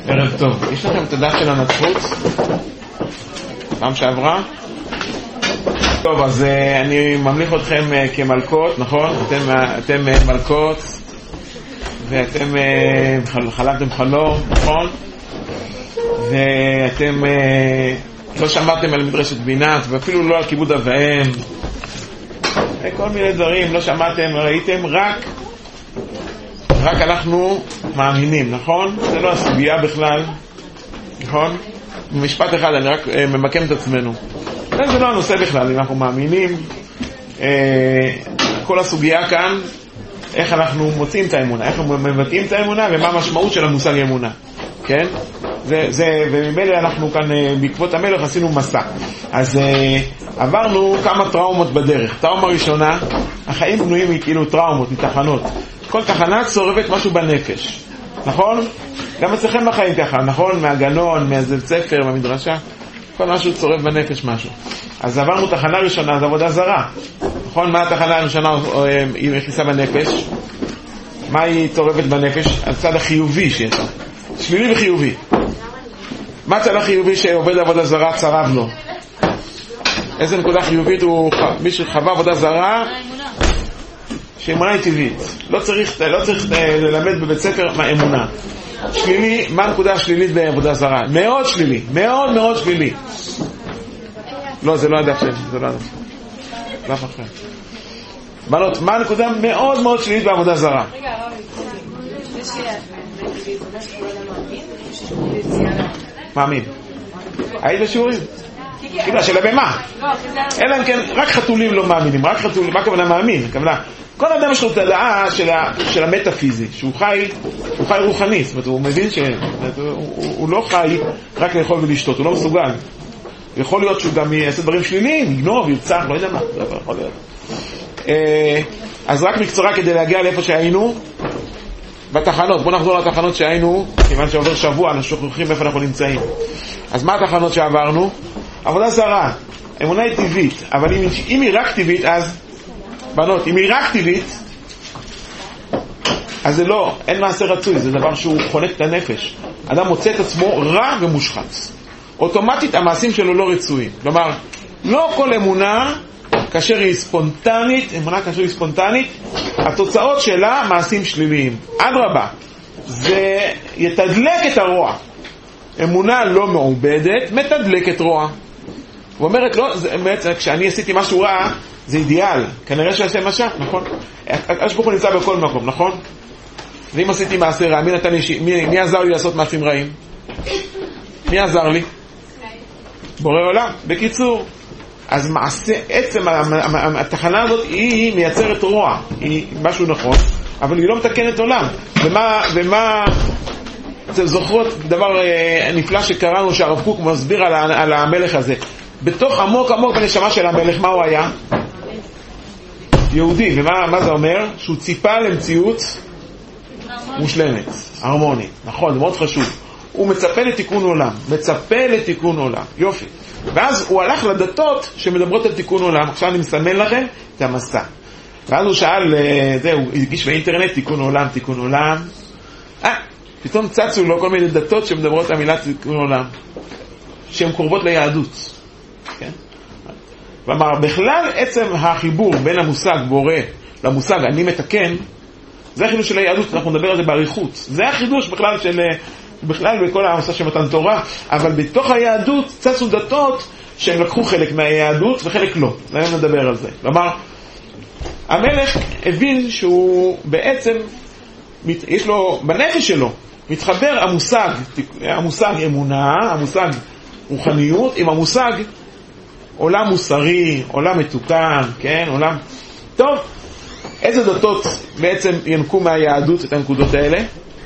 ערב טוב. יש לכם את הדף של הנצרות? פעם שעברה? טוב, אז אני ממליך אתכם כמלכות, נכון? אתם מלכות ואתם חלמתם חלום, נכון? ואתם לא שמעתם על מדרשת בינת ואפילו לא על כיבוד אב ואם וכל מיני דברים לא שמעתם, ראיתם, רק אנחנו מאמינים, נכון? זה לא הסוגיה בכלל, נכון? במשפט אחד אני רק ממקם את עצמנו, זה לא הנושא בכלל. אם אנחנו מאמינים, כל הסוגיה כאן איך אנחנו מוצאים את האמונה, איך אנחנו מבטאים את האמונה ומה המשמעות של המושג אמונה, כן? וממילא אנחנו כאן בעקבות המלך עשינו מסע. אז עברנו כמה טראומות בדרך. טראומה ראשונה, החיים בנויים מכאילו טראומות, מתחנות. כל תחנה צורבת משהו בנפש, נכון? גם אצלכם בחיים ככה, נכון? מהגנון, מהזל ספר, מהמדרשה, כל משהו צורב בנפש משהו. אז עברנו תחנה ראשונה, זה עבודה זרה, נכון? מה התחנה הראשונה היא מכניסה בנפש? מה היא צורבת בנפש? הצד החיובי שיש לה, שלילי וחיובי. מה הצד החיובי שעובד עבודה זרה צרב לו? איזה נקודה חיובית מי שחווה עבודה זרה? שאמונה היא טבעית. לא צריך ללמד בבית ספר מה אמונה. שלילי, מה הנקודה השלילית בעבודה זרה? מאוד שלילי, מאוד מאוד שלילי. לא, זה לא הדף שלי, זה לא הדף. לא אחר. בנות, מה הנקודה מאוד מאוד שלילית בעבודה זרה? רגע, מאמין. היית בשיעורים? כאילו, השאלה במה? אלא אם כן, רק חתולים לא מאמינים, רק חתולים, מה הכוונה מאמין? הכוונה, כל אדם יש לו את הדעה של המטאפיזי, שהוא חי רוחני, זאת אומרת, הוא מבין שהוא לא חי רק לאכול ולשתות, הוא לא מסוגל. יכול להיות שהוא גם יעשה דברים שליליים, יגנוב, ירצח, לא יודע מה, זה יכול להיות. אז רק בקצרה כדי להגיע לאיפה שהיינו, בתחנות, בואו נחזור לתחנות שהיינו, כיוון שעובר שבוע, אנחנו שוכחים איפה אנחנו נמצאים. אז מה התחנות שעברנו? עבודה זרה, אמונה היא טבעית, אבל אם היא רק טבעית, אז, בנות, אם היא רק טבעית, אז זה לא, אין מעשה רצוי, זה דבר שהוא חונק את הנפש. אדם מוצא את עצמו רע ומושחת. אוטומטית המעשים שלו לא רצויים. כלומר, לא כל אמונה, כאשר היא ספונטנית, אמונה כאשר היא ספונטנית, התוצאות שלה מעשים שליליים. אדרבה, זה יתדלק את הרוע. אמונה לא מעובדת, מתדלקת רוע. הוא אומרת, לא, כשאני עשיתי משהו רע, זה אידיאל. כנראה שעשה משהו, נכון? השבוך הוא נמצא בכל מקום, נכון? ואם עשיתי מעשה רע, מי עזר לי לעשות מעשים רעים? מי עזר לי? בורא עולם. בקיצור, אז מעשה, עצם התחנה הזאת היא מייצרת רוע, היא משהו נכון, אבל היא לא מתקנת עולם. ומה אתם זוכרות דבר נפלא שקראנו, שהרב קוק מסביר על המלך הזה. בתוך עמוק בנשמה של המלך, מה הוא היה? יהודי. ומה זה אומר? שהוא ציפה למציאות מושלמת, הרמונית. נכון, זה מאוד חשוב. הוא מצפה לתיקון עולם, יופי. ואז הוא הלך לדתות שמדברות על תיקון עולם. עכשיו אני מסמן לכם את המסע. ואז הוא שאל, הוא הגיש באינטרנט תיקון עולם. פתאום צצו לו כל מיני דתות שמדברות על המילה תיקון עולם, שהן קרובות ליהדות. כן? כלומר, בכלל עצם החיבור בין המושג בורא למושג אני מתקן, זה החידוש של היהדות, אנחנו נדבר על זה בעריכות. זה החידוש בכלל בכל הנושא של מתן תורה, אבל בתוך היהדות צצו דתות שהם לקחו חלק מהיהדות וחלק לא. היום נדבר על זה. כלומר, המלך הבין שהוא בעצם, יש לו, בנפש שלו, מתחבר המושג אמונה, המושג רוחניות, עם המושג עולם מוסרי, עולם מתוקן, כן, עולם טוב. איזה דתות בעצם ינקו מהיהדות את הנקודות האלה?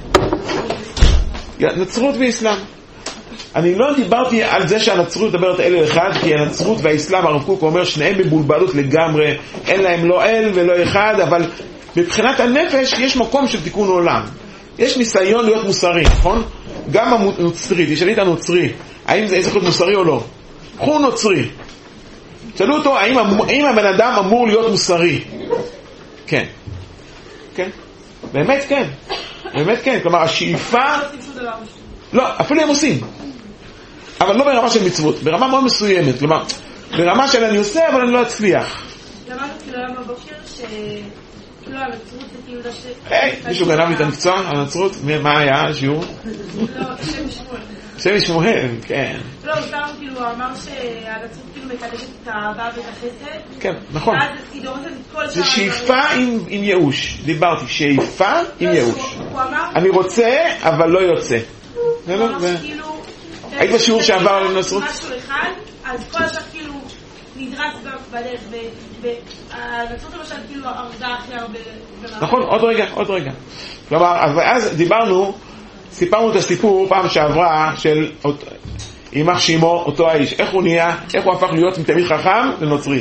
נצרות ואסלאם. אני לא דיברתי על זה שהנצרות מדברת אל אחד, כי הנצרות והאסלאם, הרב קוק אומר, שניהם בבולבלות לגמרי, אין להם לא אל ולא אחד, אבל מבחינת הנפש יש מקום של תיקון עולם. יש ניסיון להיות מוסרי, נכון? גם הנוצרי, תשאלי את הנוצרי, האם זה יכול להיות מוסרי או לא? הוא נוצרי. תשאלו אותו, האם הבן אדם אמור להיות מוסרי? כן. כן? באמת כן. כלומר, השאיפה... לא, אפילו הם עושים. אבל לא ברמה של מצוות, ברמה מאוד מסוימת. כלומר, ברמה של אני עושה, אבל אני לא אצליח. למדנו כאילו היום בבוקר כאילו הנצרות זה כאילו מישהו גנב לי את המקצוע, הנצרות? מה היה השיעור? לא, שם שמואל. שם שמואל, כן. לא, סתם כאילו הוא אמר שהנצרות כאילו מקדשת את האהבה ואת החסד. כן, נכון. ואז היא דורסת את כל זה שאיפה עם ייאוש. דיברתי, שאיפה עם ייאוש. הוא אמר... אני רוצה, אבל לא יוצא. הוא אמר שכאילו... היית בשיעור שעבר על הנצרות? משהו אחד, אז כל השאר כאילו נדרס בדרך, והנצרות למשל כאילו הרגה הכי הרבה... נכון, עוד רגע. כלומר, אז דיברנו, סיפרנו את הסיפור פעם שעברה של יימח שמו, אותו האיש. איך הוא נהיה, איך הוא הפך להיות מתלמיד חכם לנוצרי.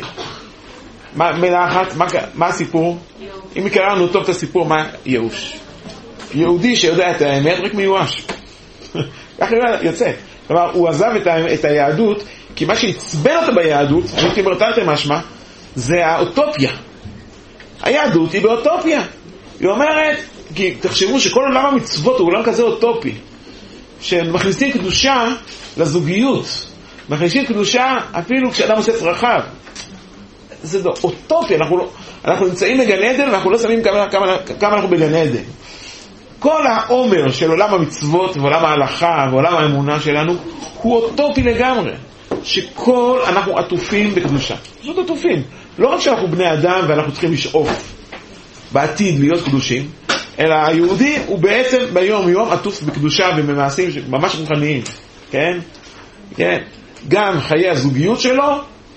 מילה אחת, מה הסיפור? אם קראנו טוב את הסיפור, מה? ייאוש. יהודי שיודע את האמת, רק מיואש. ככה יוצא. כלומר, הוא עזב את היהדות, כי מה שהצבן אותו ביהדות, הייתי מרתנתי משמע, זה האוטופיה. היהדות היא באוטופיה. היא אומרת, כי תחשבו שכל עולם המצוות הוא עולם כזה אוטופי, שמכניסים קדושה לזוגיות, מכניסים קדושה אפילו כשאדם עושה צרכיו. זה אוטופיה, אנחנו נמצאים בגן עדן ואנחנו לא שמים כמה אנחנו בגן עדן. כל העומר של עולם המצוות ועולם ההלכה ועולם האמונה שלנו הוא אוטופי לגמרי, שכל אנחנו עטופים בקדושה. זאת עטופים. לא רק שאנחנו בני אדם ואנחנו צריכים לשאוף בעתיד להיות קדושים, אלא היהודי הוא בעצם ביום יום עטוף בקדושה ובמעשים ממש רוחניים. כן? כן. גם חיי הזוגיות שלו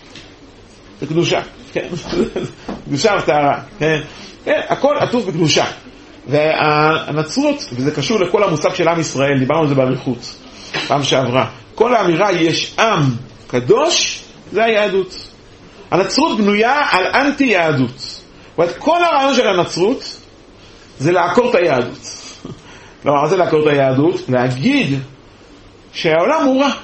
זה קדושה. כן? קדושה וטהרה. כן? כן? הכל עטוף בקדושה. והנצרות, וזה קשור לכל המושג של עם ישראל, דיברנו על זה באריכות פעם שעברה, כל האמירה יש עם קדוש, זה היהדות. הנצרות בנויה על אנטי יהדות, כל הרעיון של הנצרות זה לעקור את היהדות. לא, מה זה לעקור את היהדות? להגיד שהעולם הוא רע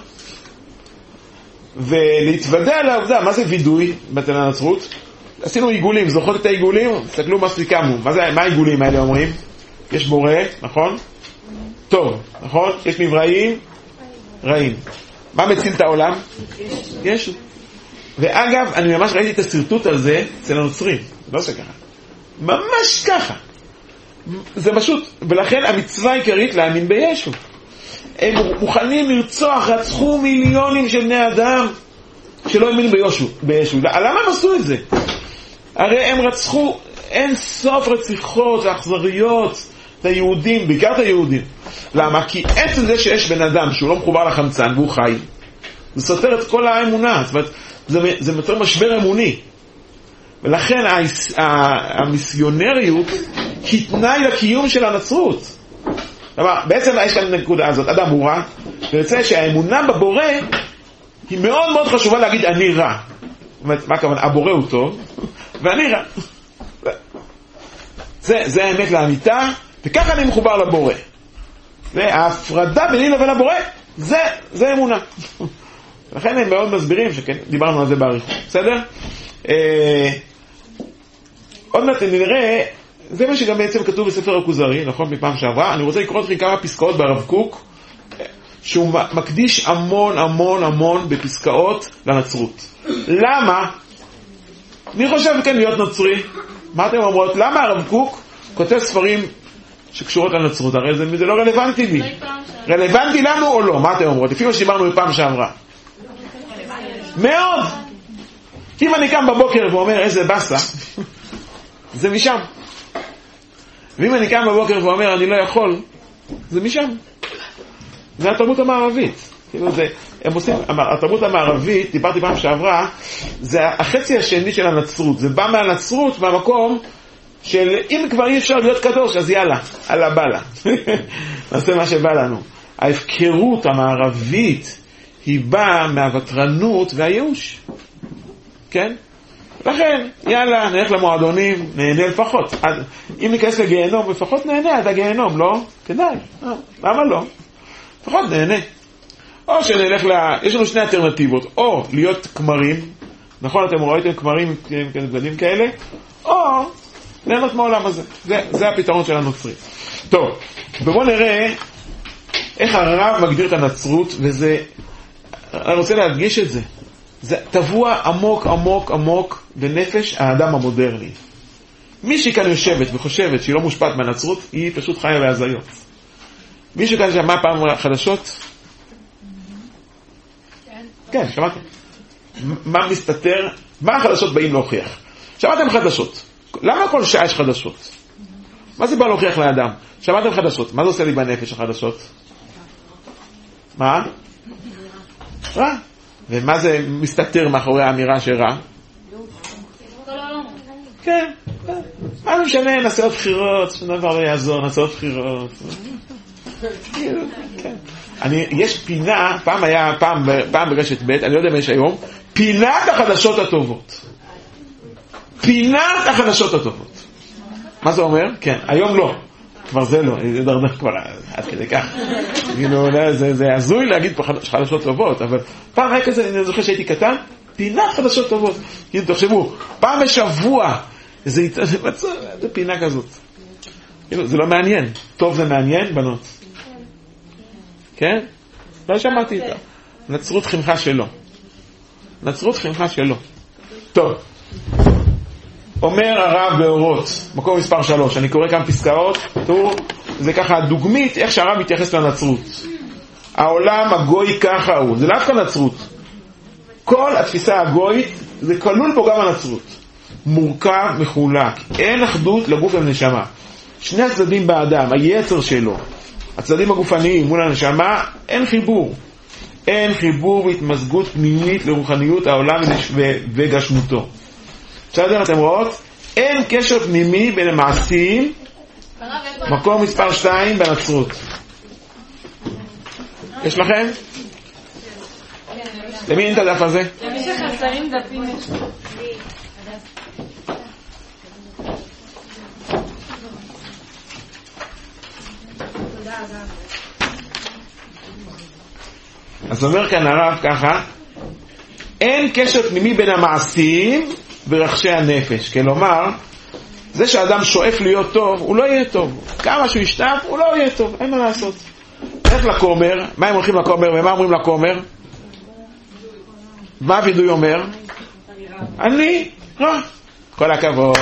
ולהתוודע לעובדה. מה זה וידוי בתל הנצרות? עשינו עיגולים, זוכרות את העיגולים? תסתכלו מה סיכמנו. מה העיגולים האלה אומרים? יש בורא, נכון? טוב, נכון? יש מבראים רעים. מה מציל את העולם? ישו. ואגב, אני ממש ראיתי את הסרטוט על זה אצל הנוצרים. לא שככה. ממש ככה. זה פשוט, ולכן המצווה העיקרית להאמין בישו. הם מוכנים לרצוח, רצחו מיליונים של בני אדם שלא האמינו בישו. למה הם עשו את זה? הרי הם רצחו אין סוף רציחות ואכזריות את היהודים, בעיקר את היהודים. למה? כי עצם זה שיש בן אדם שהוא לא מחובר לחמצן והוא חי, זה סותר את כל האמונה. זאת אומרת, זה יותר משבר אמוני. ולכן המיסיונריות היא תנאי לקיום של הנצרות. בעצם יש כאן נקודה הזאת, אדם הוא רע, ויוצא שהאמונה בבורא היא מאוד מאוד חשובה להגיד אני רע. מה הכוונה? הבורא הוא טוב ואני רע. זה האמת לאמיתה, וככה אני מחובר לבורא. וההפרדה ביני לבין הבורא זה אמונה. לכן הם מאוד מסבירים שכן, דיברנו על זה באריכות. בסדר? עוד מעט נראה, זה מה שגם בעצם כתוב בספר הכוזרי, נכון, מפעם שעברה. אני רוצה לקרוא לכם כמה פסקאות ברב קוק, שהוא מקדיש המון המון המון בפסקאות לנצרות. למה? מי חושב כן להיות נוצרי? מה אתם אומרות? למה הרב קוק כותב ספרים שקשורות לנצרות? הרי זה לא רלוונטי לי. רלוונטי לנו או לא? מה אתם אומרות? לפי מה שדיברנו בפעם שעברה. מאוד. אם אני קם בבוקר ואומר איזה בסה, זה משם. ואם אני קם בבוקר ואומר אני לא יכול, זה משם. זה התרבות המערבית. כאילו זה, הם עושים, התרבות המערבית, דיברתי פעם שעברה, זה החצי השני של הנצרות. זה בא מהנצרות במקום של אם כבר אי אפשר להיות קדוש, אז יאללה, אללה בלה. נעשה מה שבא לנו. ההפקרות המערבית היא באה מהוותרנות והייאוש. כן? לכן, יאללה, נלך למועדונים, נהנה לפחות. אם ניכנס לגיהנום, לפחות נהנה עד הגיהנום, לא? כדאי. למה לא? לפחות נהנה. או שנלך יש לנו שני אלטרנטיבות, או להיות כמרים, נכון, אתם ראיתם כמרים גדולים כאלה, או ליהנות מהעולם הזה. זה הפתרון של הנוצרי. טוב, ובואו נראה איך הרב מגדיר את הנצרות, וזה, אני רוצה להדגיש את זה, זה טבוע עמוק עמוק עמוק בנפש האדם המודרני. מישהי כאן יושבת וחושבת שהיא לא מושפעת מהנצרות, היא פשוט חיה בהזיות. מישהו כאן שמע פעם חדשות? כן, שמעתם. מה מסתתר? מה החדשות באים להוכיח? שמעתם חדשות. למה כל שעה יש חדשות? מה זה בא להוכיח לאדם? שמעתם חדשות. מה זה עושה לי בנפש החדשות? מה? רע. ומה זה מסתתר מאחורי האמירה שרע? כן. מה משנה? נעשה עוד בחירות, שנדבר לא יעזור, נעשה עוד בחירות. יש פינה, פעם ברשת ב', אני לא יודע מה יש היום, פינת החדשות הטובות. פינת החדשות הטובות. מה זה אומר? כן, היום לא. כבר זה לא, זה דרדר כבר עד כדי כך. זה עזוי להגיד פה חדשות טובות, אבל פעם היה כזה, אני זוכר שהייתי קטן, פינת חדשות טובות. כאילו, תחשבו, פעם בשבוע, זה פינה כזאת. זה לא מעניין. טוב זה מעניין, בנות. כן? לא שמעתי איתה. נצרות חינכה שלו. נצרות חינכה שלו. טוב. אומר הרב באורות, מקום מספר 3, אני קורא כמה פסקאות, זה ככה דוגמית איך שהרב מתייחס לנצרות. העולם הגוי ככה הוא, זה דווקא נצרות. כל התפיסה הגוית, זה כלול פה גם הנצרות. מורכב, מחולק, אין אחדות לגוף ולנשמה. שני הצדדים באדם, היצר שלו, הצדדים הגופניים מול הנשמה, אין חיבור. אין חיבור והתמזגות פנימית לרוחניות העולם וגשמותו. בסדר, אתם רואות? אין קשר פנימי בין המעשים, מקום מספר 2 בנצרות. יש לכם? למי אין את הדף הזה? למי שחסרים דפים יש. אז אומר כאן הרב ככה, אין קשר פנימי בין המעשים ורחשי הנפש. כלומר, זה שהאדם שואף להיות טוב, הוא לא יהיה טוב. כמה שהוא ישטף, הוא לא יהיה טוב. אין מה לעשות. איך לכומר? מה הם הולכים לכומר ומה אומרים לכומר? מה הוידוי אומר? אני רע. כל הכבוד.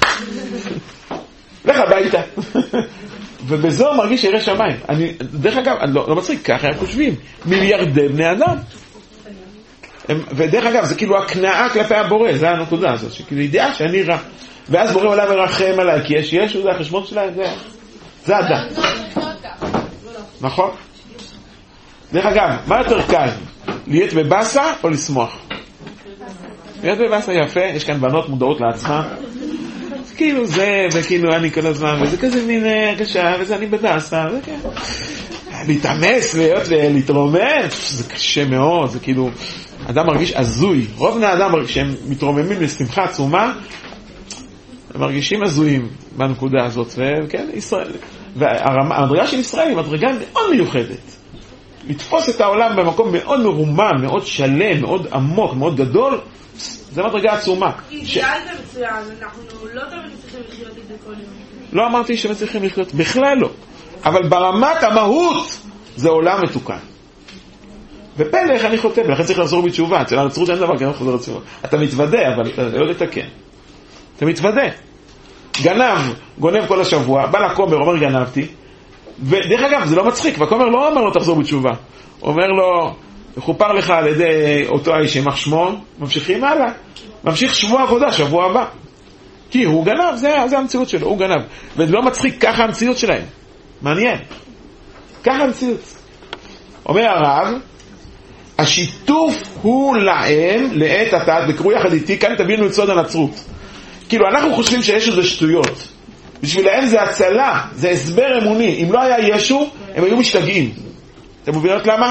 לך הביתה. ובזו מרגיש שירא שמיים. דרך אגב, לא מצחיק, ככה הם חושבים. מיליארדי בני אדם. ודרך אגב, זה כאילו הקנאה כלפי הבורא, זה הנקודה הזאת, שכאילו ידיעה שאני רע. ואז בורא עליו ורחם עליי, כי יש, זה החשבון שלהם, זה הדת. נכון? דרך אגב, מה יותר קל? להיות בבאסה או לשמוח? להיות בבאסה יפה, יש כאן בנות מודעות לעצמה. כאילו זה, וכאילו אני כל הזמן, וזה כזה מין קשה, וזה אני בבאסה, זה כן. להתאמס, להתרומם, זה קשה מאוד, זה כאילו, אדם מרגיש עזוי. רוב בני האדם שהם מתרוממים לשמחה עצומה, הם מרגישים עזויים בנקודה הזאת, וכן, ישראל. והמדרגה של ישראל היא מדרגה מאוד מיוחדת. לתפוס את העולם במקום מאוד מרומם, מאוד שלם, מאוד עמוק, מאוד גדול, זה מדרגה עצומה. אידיאל זה מצוין, אנחנו לא תמיד צריכים לחיות את זה כל יום. לא אמרתי שמצליחים לחיות, בכלל לא. אבל ברמת המהות זה עולם מתוקן. ופלא איך אני חוטא, ולכן צריך לחזור בתשובה. אצל הנצרות אין דבר, כי אני לא חוזר לתשובה. אתה מתוודה, אבל אתה לא לתקן. אתה מתוודה. גונב כל השבוע, בא לכומר, אומר גנבתי, ודרך אגב, זה לא מצחיק, והכומר לא אומר לו תחזור בתשובה. אומר לו, חופר לך על ידי אותו האיש ימח שמו, ממשיכים הלאה. ממשיך שבוע עבודה, שבוע הבא. כי הוא גנב, זה המציאות שלו, הוא גנב. וזה לא מצחיק, ככה המציאות שלהם. מעניין. ככה המציאות. אומר הרב, השיתוף הוא להם לעת עתת, וקראו יחד איתי, כאן תבינו את סוד הנצרות. כאילו, אנחנו חושבים שיש איזה שטויות. בשבילהם זה הצלה, זה הסבר אמוני. אם לא היה ישו, הם היו משתגעים. אתם מבינות למה?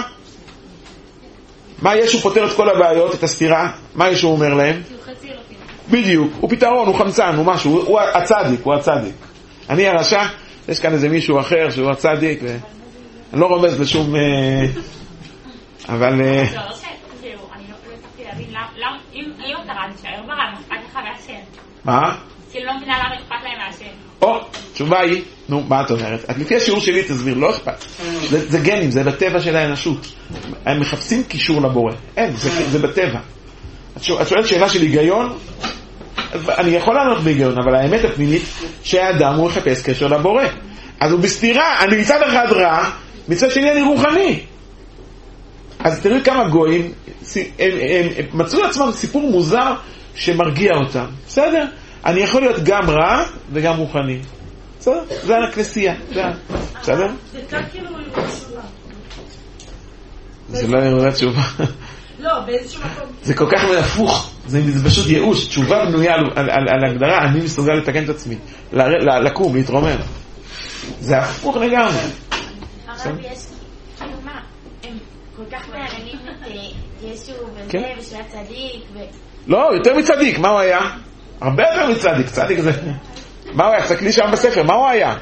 מה ישו פותר את כל הבעיות, את הסתירה? מה ישו אומר להם? בדיוק, הוא פתרון, הוא חמצן, הוא משהו, הוא הצדיק. אני הרשע, יש כאן איזה מישהו אחר שהוא הצדיק, אני לא רומז לשום... אבל... אני לא הצלחתי להבין, אם היום אתה רע נשאר ברע, אכפת לך מהשם. מה? כאילו לא מבינה למה אכפת להם מהשם. תשובה היא, נו, מה את אומרת? את לפי השיעור שלי תסביר, לא אכפת. זה גנים, זה בטבע של האנושות. הם מחפשים קישור לבורא. אין, זה בטבע. את שואלת שאלה של היגיון, אני יכול לענות בהיגיון, אבל האמת הפנימית שהאדם הוא מחפש קשר לבורא. אז הוא בסתירה, אני מצד אחד רע, מצד שני אני רוחני. אז תראו כמה גויים, הם מצאו לעצמם סיפור מוזר שמרגיע אותם. בסדר? אני יכול להיות גם רע וגם רוחני. בסדר? זה הכנסייה. בסדר? זה כאן כאילו הוא תשובה. זה לא יראה תשובה. לא, באיזשהו מקום. זה כל כך הפוך. זה פשוט ייאוש. תשובה בנויה על הגדרה, אני מסוגל לתקן את עצמי. לקום, להתרומם. זה הפוך לגמרי. הרב יש, כאילו מה, הם כל כך מעניינים את ישו וזה ושהיה צדיק לא, יותר מצדיק, מה הוא היה? הרבה יותר מצדיק, צדיק זה... מה הוא היה? תסתכלי שם בספר, מה הוא היה?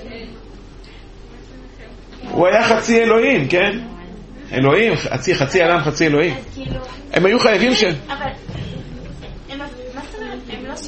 הוא היה חצי אלוהים, כן? אלוהים, חצי אדם, חצי אלוהים. הם היו חייבים ש... אבל, מה זאת אומרת? הם לא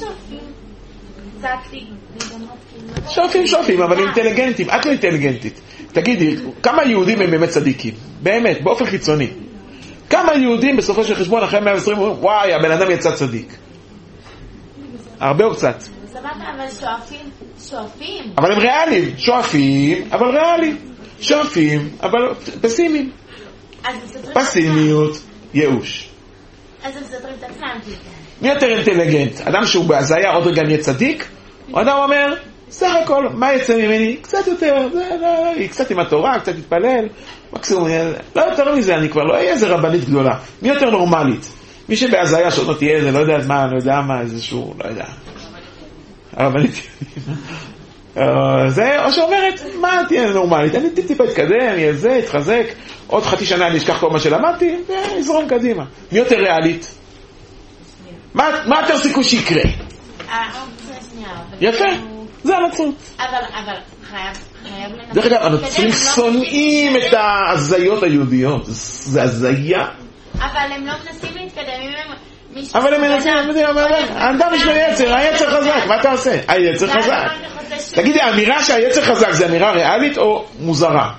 שואפים. שואפים, אבל אינטליגנטים. את לא אינטליגנטית. תגידי, כמה יהודים הם באמת צדיקים? באמת, באופן חיצוני. כמה יהודים בסופו של חשבון אחרי 120 אומרים, וואי, הבן אדם יצא צדיק. הרבה או קצת. סבבה, אבל שואפים. אבל הם ריאליים. שואפים, אבל ריאליים. שואפים, אבל פסימיים. פסימיות, ייאוש. אז הם סתרים את עצמם. מי יותר אינטליגנט? אדם שהוא בהזיה עוד רגע נהיה צדיק? או אדם אומר, סך הכל, מה יצא ממני? קצת יותר, קצת עם התורה, קצת יתפלל, מקסימום, לא יותר מזה, אני כבר לא אהיה איזה רבנית גדולה. מי יותר נורמלית? מי שבהזיה שעוד לא תהיה, זה לא יודע מה, לא יודע מה, איזשהו, לא יודע. הרבנית. זה, או שאומרת, מה תהיה נורמלית? אני טיפה אתקדם, יהיה זה, אתחזק, עוד חצי שנה אני אשכח כל מה שלמדתי, ויזרום קדימה. מי יותר ריאלית? מה יותר סיכוי שיקרה? יפה, זה הנצרות. אבל חייב לנסות. דרך אגב, הנוצרים שונאים את ההזיות היהודיות, זה הזיה. אבל הם לא מנסים להתקדם, אבל הם מנסים, האדם יש לו יצר, היצר חזק, מה אתה עושה? היצר חזק. תגידי, האמירה שהיצר חזק זה אמירה ריאלית או מוזרה?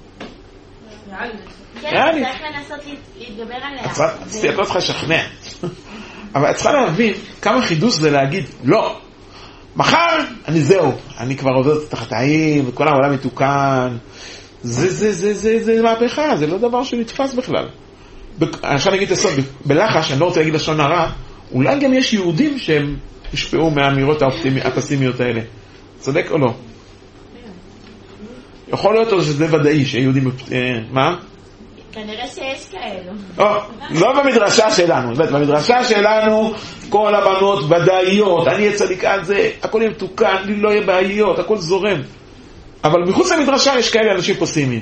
ריאלית. צריך לנסות להתגבר עליה. את לא צריכה לשכנע. אבל את צריכה להבין כמה חידוש זה להגיד, לא, מחר אני כבר עובד את החטאים, וכל העולם מתוקן. זה מהפכה, זה לא דבר שנתפס בכלל. עכשיו נגיד הסוד, בלחש, אני לא רוצה להגיד לשון הרע, אולי גם יש יהודים שהם השפעו מהאמירות הפסימיות האלה. צודק או לא? יכול להיות שזה ודאי שיהודים... מה? כנראה שיש כאלו. לא במדרשה שלנו. במדרשה שלנו כל הבנות ודאיות, אני אצדיק על זה, הכל יהיה מתוקן, לי לא יהיה בעיות, הכל זורם. אבל מחוץ למדרשה יש כאלה אנשים פסימיים.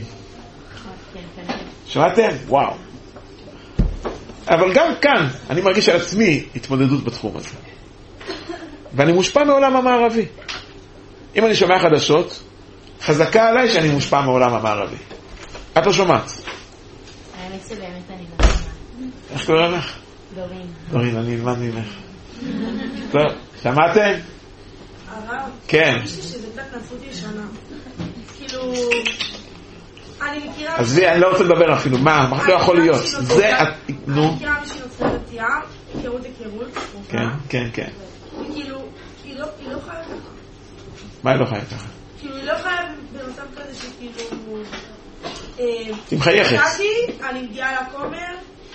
שמעתם? וואו. אבל גם כאן אני מרגיש על עצמי התמודדות בתחום הזה. ואני מושפע מעולם המערבי. אם אני שומע חדשות, חזקה עליי שאני מושפע מעולם המערבי. את לא שומעת? האמת שבאמת אני לא שומעת. איך קוראים לך? דורין. דורין, אני אלמד ממך. טוב, שמעתם? הרב? כן. אני חושב שזה קצת נצרות ישנה. כאילו... אני מכירה... אז אני לא רוצה לדבר אפילו, מה לא יכול להיות? זה... נו. אני מכירה מישהי נוצרת דתייה, היכרות. כן. וכאילו, היא לא חיה ככה. מה היא לא חיה ככה? כאילו, היא לא חיה בנוסף כזה שכאילו... היא מחייכת. אני מגיעה לכומר,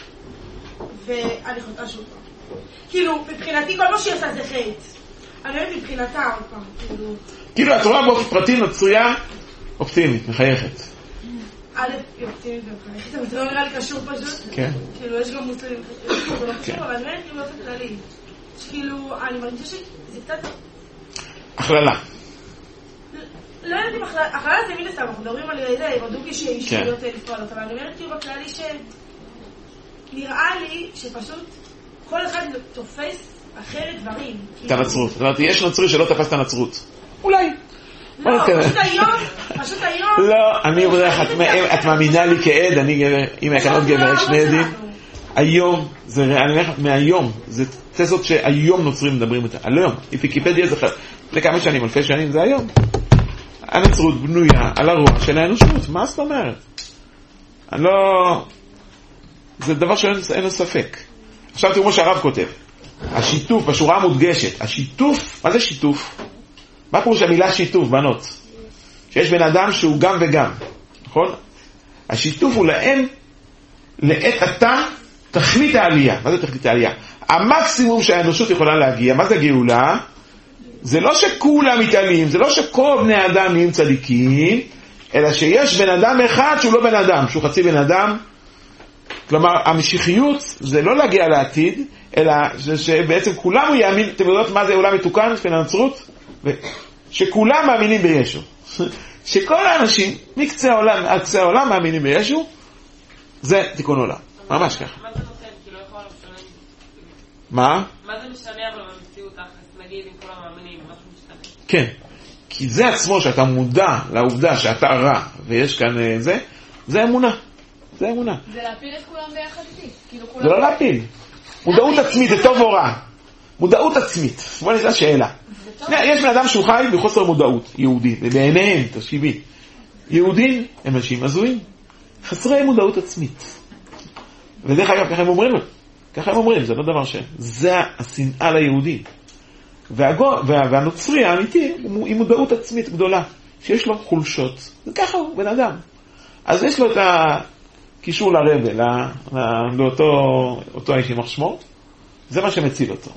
ואני חוטאה שוב פעם. כאילו, מבחינתי כל מה שהיא עושה זה חייט. אני אומרת מבחינתה עוד פעם, כאילו, את רואה באופן פרטי נוצריה אופטימית, מחייכת. א', היא אופטימית ומחייכת, אבל זה לא נראה לי קשור פשוט. כן. כאילו, יש גם מוסלמים, זה לא קשור, אבל אני אומרת כאילו באופן כללי. כאילו, אני מרגישה שזה קצת... הכללה. לא יודעת אם הכללה זה מן הסתם, אנחנו מדברים על זה, ירדוקי שאישיות לפעולות, אבל אני אומרת כאילו בכללי שנראה לי שפשוט כל אחד תופס אחרת דברים. את הנצרות. זאת אומרת, יש נוצרי שלא תפס את הנצרות. אולי. לא, פשוט היום. לא, אני אומר לך, את מאמינה לי כעד, אני אם הקנות גבר, שני עדים. היום, אני אומר לך, מהיום, זה תזות שהיום נוצרים מדברים איתה. היום, ויקיפדיה זה לפני כמה שנים, אלפי שנים, זה היום. הנצרות בנויה על הרוח של האנושות. מה זאת אומרת? אני לא... זה דבר שאין לו ספק. עכשיו תראו מה שהרב כותב. השיתוף, בשורה המודגשת. השיתוף, מה זה שיתוף? מה פירוש המילה שיתוף, בנות? שיש בן אדם שהוא גם וגם. נכון? השיתוף הוא להם, לעת עתה, תכלית העלייה. מה זה תכלית העלייה? המקסימום שהאנושות יכולה להגיע. מה זה גאולה? זה לא שכולם מתעלים, זה לא שכל בני אדם נהיים צדיקים, אלא שיש בן אדם אחד שהוא לא בן אדם, שהוא חצי בן אדם. כלומר, המשיחיות זה לא להגיע לעתיד, אלא שבעצם כולם יאמין, אתם יודעות מה זה עולם מתוקן של הנצרות? שכולם מאמינים בישו. שכל האנשים מקצה העולם עד קצה העולם מאמינים בישו, זה תיקון עולם. ממש ככה. מה זה נותן? כי לא יכול לשנות. מה? מה זה משנה אבל במציאות אחת? נגיד עם כל המאמינים, מה זה משתנה? כן. כי זה עצמו שאתה מודע לעובדה שאתה רע ויש כאן זה אמונה. זה אמונה. זה להפיל את כולם ביחד איתי. זה לא להפיל. מודעות עצמית, זה טוב או רע. מודעות עצמית. בוא נשאל שאלה. יש בן אדם שהוא חי בחוסר מודעות, יהודי, ובעיניהם, תשיבי. יהודים הם אנשים הזויים, חסרי מודעות עצמית. ודרך אגב, ככה הם אומרים. ככה הם אומרים, זה לא דבר זה השנאה ליהודי. והנוצרי האמיתי, היא מודעות עצמית גדולה, שיש לו חולשות. זה ככה הוא, בן אדם. אז יש לו את הקישור לרבל, לאותו האיש יימח שמו, זה מה שמציל אותו.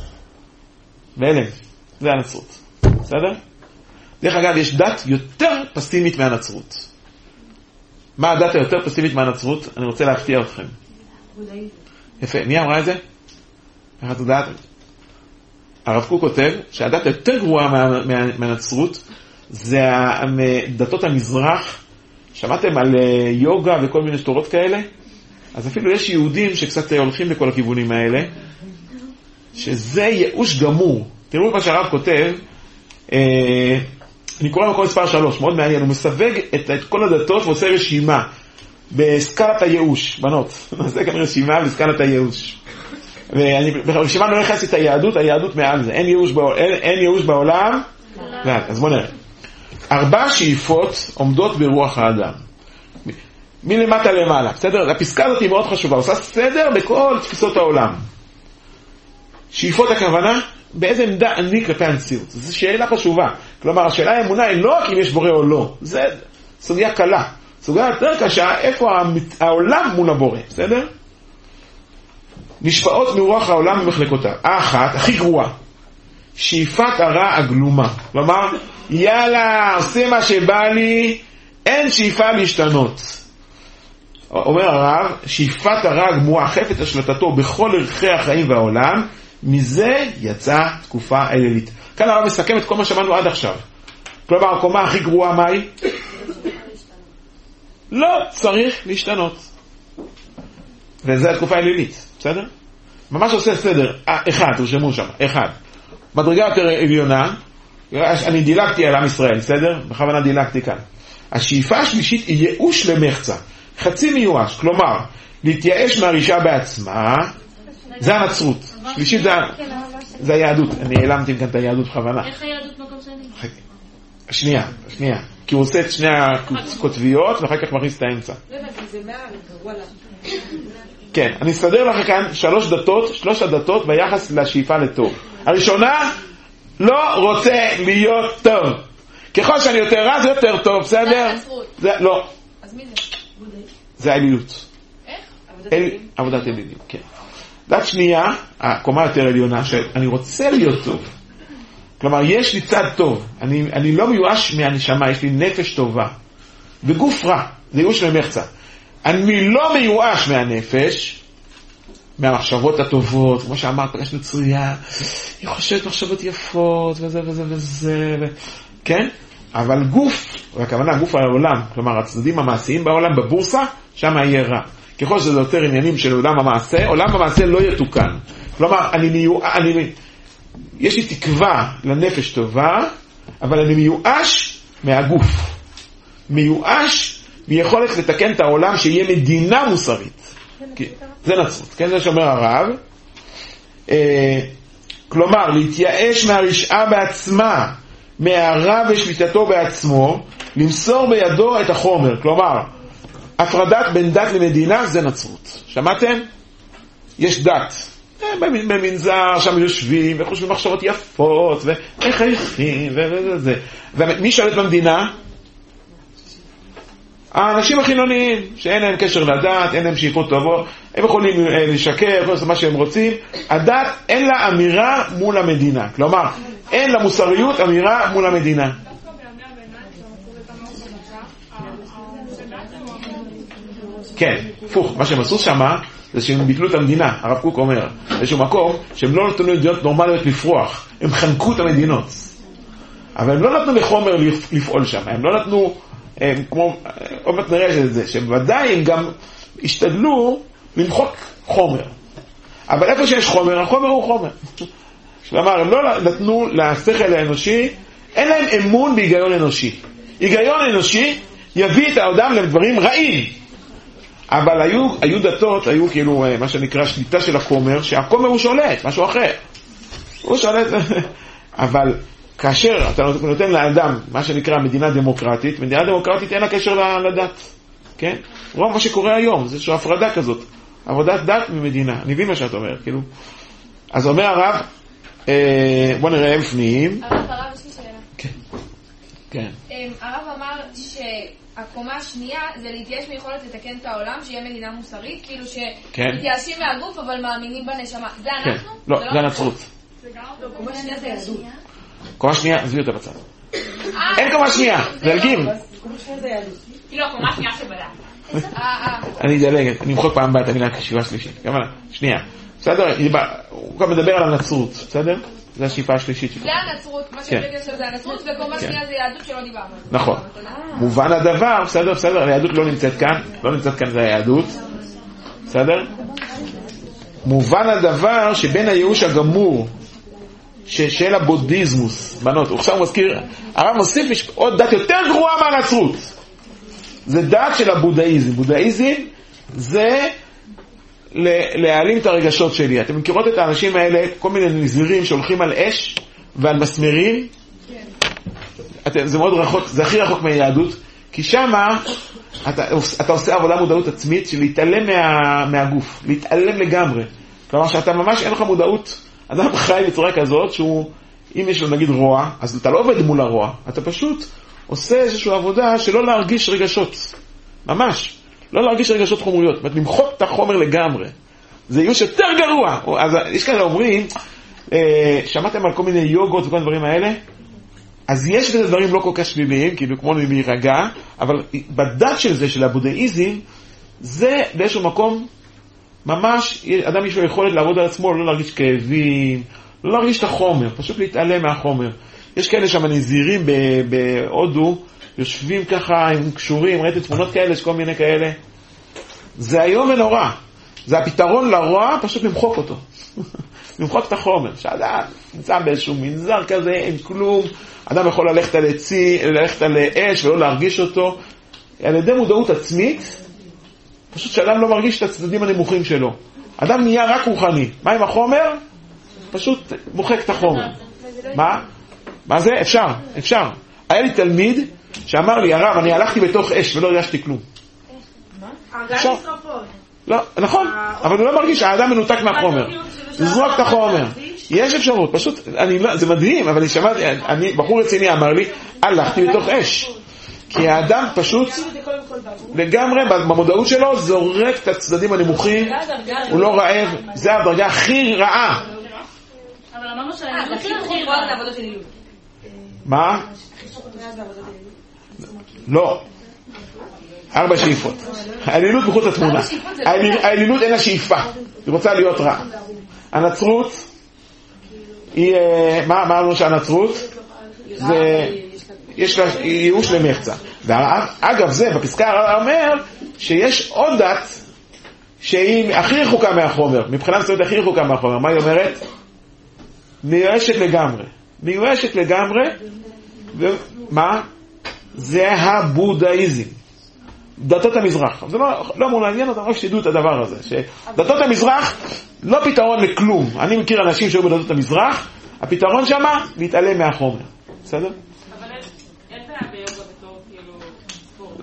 בהלם, זה הנצרות. בסדר? דרך אגב, יש דת יותר פסימית מהנצרות. מה הדת היותר פסימית מהנצרות? אני רוצה להפתיע אתכם. יפה, מי אמרה את זה? איך את יודעת? הרב קוק כותב שהדת היותר גרועה מהנצרות זה דתות המזרח. שמעתם על יוגה וכל מיני תורות כאלה? אז אפילו יש יהודים שקצת הולכים בכל הכיוונים האלה, שזה ייאוש גמור. תראו מה שהרב כותב, אני קורא מקום מספר 3, מאוד מעניין, הוא מסווג את כל הדתות ועושה רשימה בסקלת הייאוש, בנות, זה כנראה רשימה בסקלת הייאוש. ברשימה לא נכנס את היהדות מעל זה, אין ייאוש בעולם. אז בוא נראה. 4 שאיפות עומדות ברוח האדם. מלמטה למעלה, בסדר? הפסקה הזאת היא מאוד חשובה, עושה סדר בכל תפיסות העולם. שאיפות הכוונה, באיזה עמדה אני כלפי המציאות. זו שאלה חשובה. כלומר, השאלה האמונה היא לא רק אם יש בורא או לא. זה סוגיה קלה. סוגיה יותר קשה, איפה העולם מול הבורא, בסדר? נשפעות מרוח העולם במחלקותיו. האחת, הכי גרועה, שאיפת הרע הגלומה. כלומר, יאללה, עושה מה שבא לי, אין שאיפה להשתנות. אומר הרב, שאיפת הרע הגמורה, חפת השלטתו בכל ערכי החיים והעולם, מזה יצאה תקופה אלילית. כאן הרב מסכם את כל מה שמענו עד עכשיו. כלומר, הקומה הכי גרועה מה היא? לא צריך להשתנות. וזה התקופה אלילית, בסדר? ממש עושה סדר. אחד, תרשמו שם, אחד. מדרגה יותר עליונה, אני דילגתי על עם ישראל, בסדר? בכוונה דילגתי כאן. השאיפה השלישית היא ייאוש למחצה. חצי מיואש, כלומר, להתייאש מהרישה בעצמה, זה הנצרות. שלישית זה היהדות. אני העלמתי כאן את היהדות בכוונה. איך היהדות מקום שני? שנייה. כי הוא עושה את שני הכותביות, ואחר כך מכניס את האמצע. כן, אני אסדר לך כאן 3 הדתות ביחס לשאיפה לטוב. הראשונה, לא רוצה להיות טוב. ככל שאני יותר רע, זה יותר טוב, בסדר? זה לא. אז מי זה? זה האלילות. איך? עבודת אלילים, כן. דת שנייה, הקומה יותר עליונה, שאני רוצה להיות טוב. כלומר, יש לי צד טוב. אני לא מיואש מהנשמה, יש לי נפש טובה. וגוף רע, זה ייאוש למחצה. אני לא מיואש מהנפש, מהמחשבות הטובות, כמו שאמרת, פגש נוצריה, היא חושבת מחשבות יפות, וזה וזה וזה, כן? אבל גוף, והכוונה גוף העולם, כלומר הצדדים המעשיים בעולם, בבורסה, שם יהיה רע. ככל שזה יותר עניינים של עולם המעשה, עולם המעשה לא יתוקן. כלומר, יש לי תקווה לנפש טובה, אבל אני מיואש מהגוף. מיואש מיכולת לתקן את העולם שיהיה מדינה מוסרית. זה נצרות, כן? זה שאומר הרב. כלומר, להתייאש מהרשעה בעצמה, מהרע ושליטתו בעצמו, למסור בידו את החומר. כלומר, הפרדת בין דת למדינה זה נצרות. שמעתם? יש דת. במנזר, שם יושבים, וחושבים מחשבות יפות, ומחייכים, וזה. ומי שולט במדינה? האנשים החילוניים, שאין להם קשר לדת, אין להם שאיפות טובות, הם יכולים לשקר, מה שהם רוצים. הדת אין לה אמירה מול המדינה. כלומר, אין לה מוסריות אמירה מול המדינה. כן, הפוך, מה שהם עשו שמה, זה שהם ביטלו את המדינה. הרב קוק אומר, באיזשהו מקום, שהם לא נתנו להיות נורמליות לפרוח, הם חנקו את המדינות. אבל הם לא נתנו לחומר לפעול שם, הם לא נתנו, כמו, עוד מעט נראה שזה, שבוודאי הם גם השתדלו למחוק חומר. אבל איפה שיש חומר, החומר הוא חומר. כלומר, הם לא נתנו לשכל האנושי, אין להם אמון בהיגיון אנושי. היגיון אנושי יביא את האדם לדברים רעים. אבל היו דתות, היו כאילו מה שנקרא שליטה של הכומר, שהכומר הוא שולט, משהו אחר. הוא שולט, אבל כאשר אתה נותן לאדם מה שנקרא מדינה דמוקרטית, מדינה דמוקרטית אין לה קשר לדת. כן? רוב מה שקורה היום, זה הפרדה כזאת. עבודת דת ממדינה. אני מבין מה שאת אומר, כאילו. אז אומר הרב, בוא נראה בפנים. הרב, יש לי שאלה. כן. כן. הרב אמר שהקומה השנייה זה להתייאש מיכולת לתקן את העולם, שיהיה מדינה מוסרית, כאילו שמתייאשים מהגוף אבל מאמינים בנשמה. זה אנחנו? לא, זה הנצרות. קומה שנייה זה יהדות. קומה שנייה, עזבי אותה בצד. אין קומה שנייה, זה אלגים. קומה שנייה זה יהדות. כאילו, הקומה שנייה שבדק. אני אדלג, אני אמחוק פעם באת, אני חשיבה שלישית. כמה? שנייה. בסדר? הוא גם מדבר על הנצרות, בסדר? זה השאיפה השלישית שלו. זה הנצרות, מה שבאתי עכשיו זה הנצרות, וקומה שנייה זה יהדות שלא דיברנו. נכון. מובן הדבר, בסדר, היהדות לא נמצאת כאן, לא נמצאת כאן זה היהדות. בסדר? מובן הדבר שבין הייאוש הגמור של הבודהיזמוס, בנות, הוא עכשיו מזכיר, הרב מוסיף עוד דת יותר גרועה מהנצרות. זה דת של הבודהיזם. בודהיזם זה להעלים את הרגשות שלי. אתם מכירות את האנשים האלה, כל מיני נזירים שהולכים על אש ועל מסמרים? זה מאוד רחוק, זה הכי רחוק מהיהדות, כי שמה אתה עושה עבודה מודעות עצמית של להתעלם מהגוף, להתעלם לגמרי. כלומר שאתה ממש אין לך מודעות, אדם חי בצורה כזאת שהוא, אם יש לו נגיד רוע, אז אתה לא עובד מול הרוע, אתה פשוט עושה איזושהי עבודה שלא להרגיש רגשות, ממש. לא להרגיש רגשות חומריות, זאת אומרת, למחוק את החומר לגמרי. זה ייאוש יותר גרוע. אז יש כאלה אומרים, שמעתם על כל מיני יוגות וכל הדברים האלה? אז יש בזה דברים לא כל כך שליליים, כאילו כמו להירגע, אבל בדת של זה, של הבודהיזם, זה באיזשהו מקום, ממש, אדם יש לו יכולת לעבוד על עצמו, לא להרגיש כאבים, לא להרגיש את החומר, פשוט להתעלם מהחומר. יש כאלה שם נזירים בהודו, יושבים ככה, הם קשורים, ראיתם תמונות כאלה, יש כל מיני כאלה. זה היום ונורא. זה הפתרון לרוע, פשוט למחוק אותו. למחוק את החומר. שאדם נמצא באיזשהו מנזר כזה, אין כלום. אדם יכול ללכת על עצי, ללכת על אש ולא להרגיש אותו. על ידי מודעות עצמית, פשוט שאדם לא מרגיש את הצדדים הנמוכים שלו. אדם נהיה רק רוחני. מה עם החומר? פשוט מוחק את החומר. מה? מה זה? אפשר. היה לי תלמיד שאמר לי, הרב, אני הלכתי בתוך אש ולא הרגשתי כלום. אפשר? לא, נכון, אבל הוא לא מרגיש, האדם מנותק מהחומר. לזרוק את החומר. יש אפשרות, פשוט, זה מדהים, אבל אני שמעתי, בחור רציני אמר לי, הלכתי בתוך אש. כי האדם פשוט, לגמרי, במודעות שלו, זורק את הצדדים הנמוכים, הוא לא רעב, זה הדרגה הכי רעה. אבל אמרנו שאני הכי רעה לעבודות של אילול. מה? לא. 4 שאיפות. האלילות בחוץ התמונה. האלילות אין לה שאיפה. היא רוצה להיות רע. הנצרות היא, מה אמרנו שהנצרות? יש לה ייאוש למחצה. ואגב זה, בפסקה הרב אומר שיש עוד דת שהיא הכי רחוקה מהחומר. מבחינה מסוימת הכי רחוקה מהחומר. מה היא אומרת? מיואשת לגמרי. ומה? זה הבודהיזם. דתות המזרח. זה לא אמור לעניין אותם, רק שתדעו את הדבר הזה. שדתות המזרח לא פתרון לכלום. אני מכיר אנשים שהיו בדתות המזרח, הפתרון שמה להתעלם מהחומר. בסדר?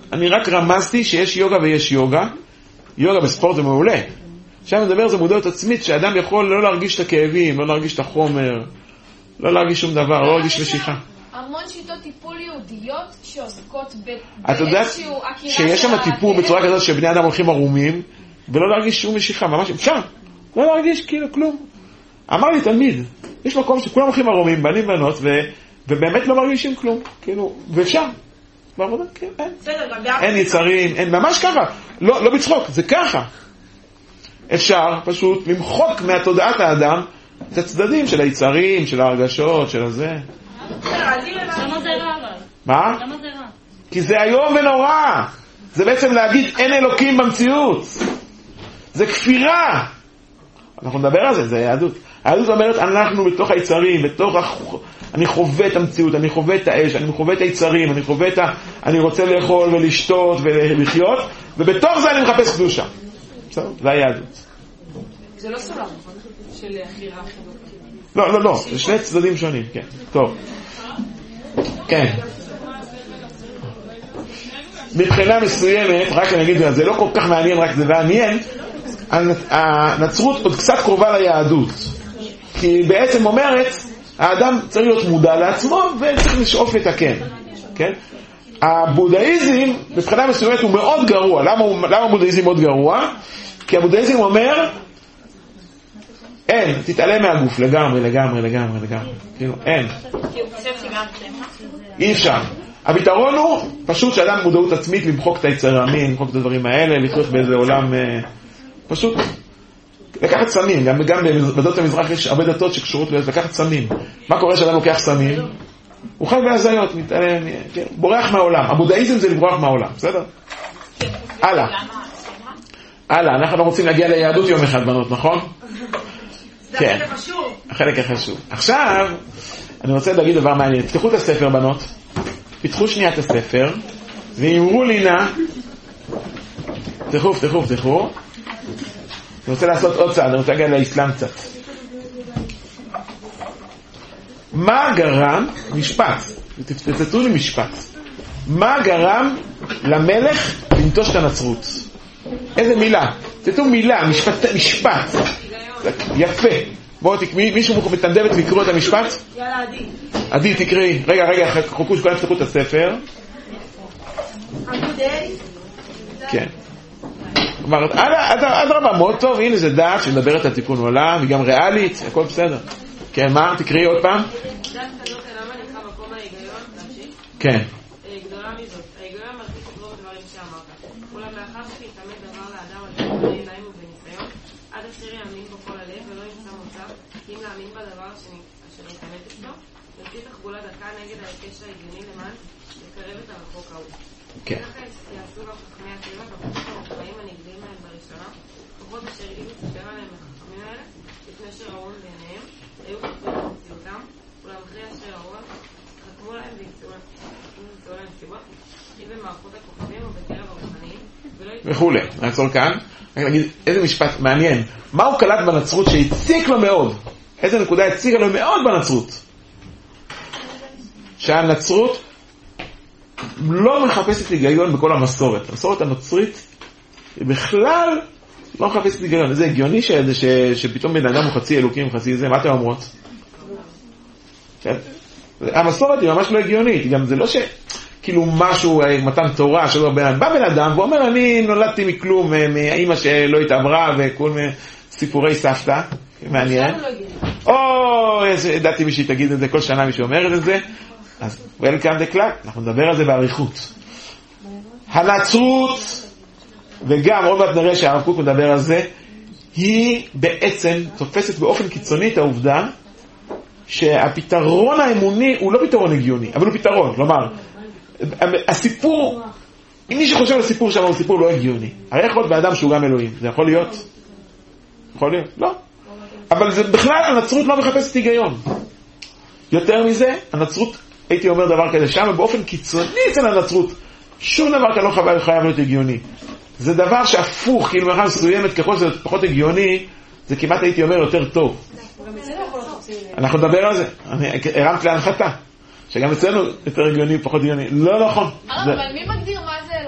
אני רק רמזתי שיש יוגה ויש יוגה. יוגה בספורט זה מעולה. עכשיו מדבר זה מודעות עצמית, שאדם יכול לא להרגיש את הכאבים, לא להרגיש את החומר, לא להרגיש שום דבר, לא להרגיש משיכה. המון שיטות טיפול יהודיות שעוסקות את יודעת שיש שם טיפול בצורה כזאת שבני אדם הולכים ערומים, ולא להרגיש שום משיכה, ממש אפשר. לא להרגיש כאילו כלום. אמר לי תלמיד, יש מקום שכולם הולכים ערומים, בנים בנות, ובאמת לא מרגישים כלום, כאילו, ואפשר. בעבודה, כן, אין יצרים, אין, ממש ככה. לא בצחוק, זה ככה. אפשר פשוט למחוק מהתודעת האדם את הצדדים של היצרים, של ההרגשות, של הזה. למה זה רע? מה? למה זה רע? כי זה היום ונורא. זה בעצם להגיד אין אלוקים במציאות. זה כפירה. אנחנו נדבר על זה, זה היהדות. היהדות אומרת אנחנו בתוך היצרים, אני חווה את המציאות, אני חווה את האש, אני חווה את היצרים, אני רוצה לאכול ולשתות ולחיות, ובתוך זה אני מחפש קדושה. בסדר? זה היהדות. זה לא סולם, של אחירה. לא, זה שני צדדים שונים, כן. טוב. כן. מבחינה מסוימת, רק אני אגיד, זה לא כל כך מעניין, רק זה מעניין, הנצרות עוד קצת קרובה ליהדות. כי היא בעצם אומרת, האדם צריך להיות מודע לעצמו וצריך לשאוף לתקן. כן? הבודהיזם, מבחינה מסוימת, הוא מאוד גרוע. למה הבודהיזם מאוד גרוע? כי הבודהיזם אומר, אין, תתעלם מהגוף, לגמרי. כאילו, אין. אי אפשר. הפתרון הוא פשוט שאדם מודעות עצמית למחוק את היצר המין, למחוק את הדברים האלה, לחיות באיזה עולם פשוט לקחת סמים. גם בדות המזרח יש הרבה דתות שקשורות לקחת סמים. מה קורה שאדם לוקח סמים? הוא חי בהזיות, מתעלם, בורח מהעולם. הבודהיזם זה לברוח מהעולם, בסדר? הלאה, אנחנו רוצים להגיע ליהדות יום אחד, בנות, נכון? כן, החלק החשוב. עכשיו, אני רוצה להגיד דבר מעניין. תפתחו את הספר, בנות. פתחו שנייה את הספר, ואמרו לי נא, פתחו. אני רוצה לעשות עוד צעד, אני רוצה להגיע לאסלאם קצת. מה גרם, משפט, תצאו לי משפט, מה גרם למלך לנטוש את הנצרות? איזה מילה? תצאו מילה, משפט. יפה. בואו, מישהו מתנדבת לקרוא את המשפט? יאללה, עדי, תקראי. רגע, חכו שכולם יפתחו את הספר. כן. כלומר, עד רבה מאוד טוב, הנה זה דעת שמדברת על תיקון עולם, היא גם ריאלית, הכל בסדר. כן, מה? תקראי עוד פעם. דעת כזאת למה נקרא מקום ההיגיון, להמשיך? כן. גדולה מזאת, ההיגיון מרחיק את רוב הדברים שאמרת. אולם לאחר שיתאמת דבר לאדם על תקוני עיניים ובניסיון, עד אשר יאמין בו כל הלב ולא ימצא מוצא, אם להאמין בדבר אשר יתאמת אצלו, יוציא תחבולה דקה נגד ההיקש ההגיוני למען לקרב את הרחוק ההוא. כן. ככה יעשו גם חכמי הטבע, כפות המוחאים הנגלים להם בראשונה, כוחות אשר יגידו לספר עליהם החכמים האלה, לפני שראו בעיניהם, היו חכמים במציאותם, אולם אחרי אשר ראו, חכמו להם וימצאו להם סיבות, אם במערכות הכוכבים או בקרב הרוחניים, וכולי. נעצור כאן, רק נגיד איזה משפט מעניין. מה הוא קלט בנצרות שהציק לו מאוד? איזה נקודה הציקה לו מאוד בנצרות? שהנצרות לא מחפשת היגיון בכל המסורת. המסורת הנוצרית היא בכלל לא מחפשת היגיון. זה הגיוני שפתאום בן אדם הוא חצי אלוקים, חצי זה. מה אתם אומרות? המסורת היא ממש לא הגיונית. גם זה לא כאילו משהו, מתן תורה, שלא בא בן אדם ואומר, אני נולדתי מכלום, מאמא שלא התעברה וכל מיני סיפורי סבתא. מעניין. ידעתי מישהי תגיד את זה, כל שנה מישהו אומר את זה. אז welcome the club, אנחנו נדבר על זה בעריכות. הנצרות, וגם עוד מעט נראה שהרב קוק מדבר על זה, היא בעצם תופסת באופן קיצוני את העובדה שהפתרון האמוני הוא לא פתרון הגיוני, אבל הוא פתרון. כלומר, הסיפור, אם מי שחושב על הסיפור שם הוא סיפור לא הגיוני, הרי יכול להיות באדם שהוא גם אלוהים, זה יכול להיות? יכול להיות? לא. אבל זה בכלל הנצרות לא מחפשת היגיון. יותר מזה, הנצרות, הייתי אומר דבר כזה, שם באופן קיצוני אצל הנצרות, שום דבר כאן לא חייב להיות הגיוני. זה דבר שהפוך, כאילו מרחב מסוימת, ככל שזה פחות הגיוני, זה כמעט הייתי אומר יותר טוב. אנחנו נדבר על זה. אני הרמת להנחתה, שגם אצלנו יותר הגיוני ופחות הגיוני. לא נכון. אבל מי מגדיר מה זה אלוקים?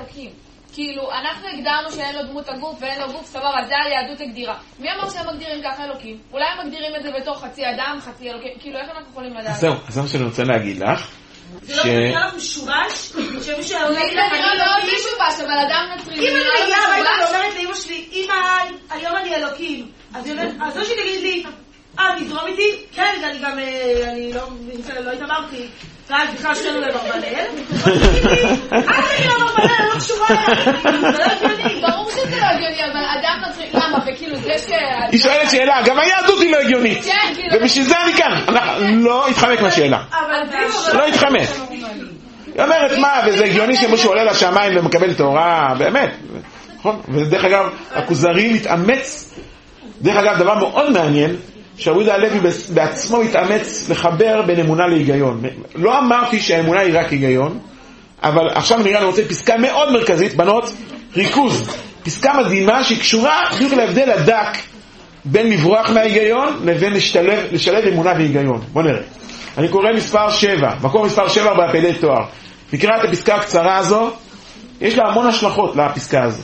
אלוקים. כאילו, אנחנו הגדרנו שאין לו דמות הגוף ואין לו גוף, סבבה, זה היהדות הגדירה. מי אמר שהם מגדירים ככה אלוקים? אולי הם מגדירים את זה בתור חצי אדם, חצי אלוקים, כאילו, איך אנחנו יכולים לדעת? זהו, אז זה מה שאני רוצה להגיד לך. זה לא נראה לך משובש? שמישהו אומר זה נראה מאוד משובש, אבל אדם נטריד. אם אני מגיעה הביתה ואומרת לאמא שלי, אמא, היום אני אלוקים, אז לא שתגיד לי, תזרום איתי? כן, אני גם, אני לא התאמרתי. ואז בכלל שתנו למרבנל. אני לא מרבנל, אני לא קשורה אליי. זה לא הגיוני. ברור שזה לא הגיוני, אבל אדם נטריד. למה? וכאילו זה היא שואלת שאלה, גם היהדות היא לא הגיונית. ובשביל זה אני כאן. לא התחמק מהשאלה. לא התחמק. היא אומרת מה, וזה הגיוני שמישהו עולה לשמיים ומקבל תורה, באמת. נכון? ודרך אגב, הכוזרי מתאמץ. דרך אגב, דבר מאוד מעניין, שרבי יהודה הלוי בעצמו התאמץ לחבר בין אמונה להיגיון. לא אמרתי שהאמונה היא רק היגיון, אבל עכשיו נראה, אני רוצה פסקה מאוד מרכזית, בנות, ריכוז. פסקה מדהימה שהיא קשורה בדיוק להבדל הדק בין לברוח מההיגיון לבין לשלב אמונה והיגיון. בוא נראה. אני קורא מספר 7, מקור מספר 7 בהפעילי תואר. נקרא את הפסקה הקצרה הזו, יש לה המון השלכות לפסקה הזו.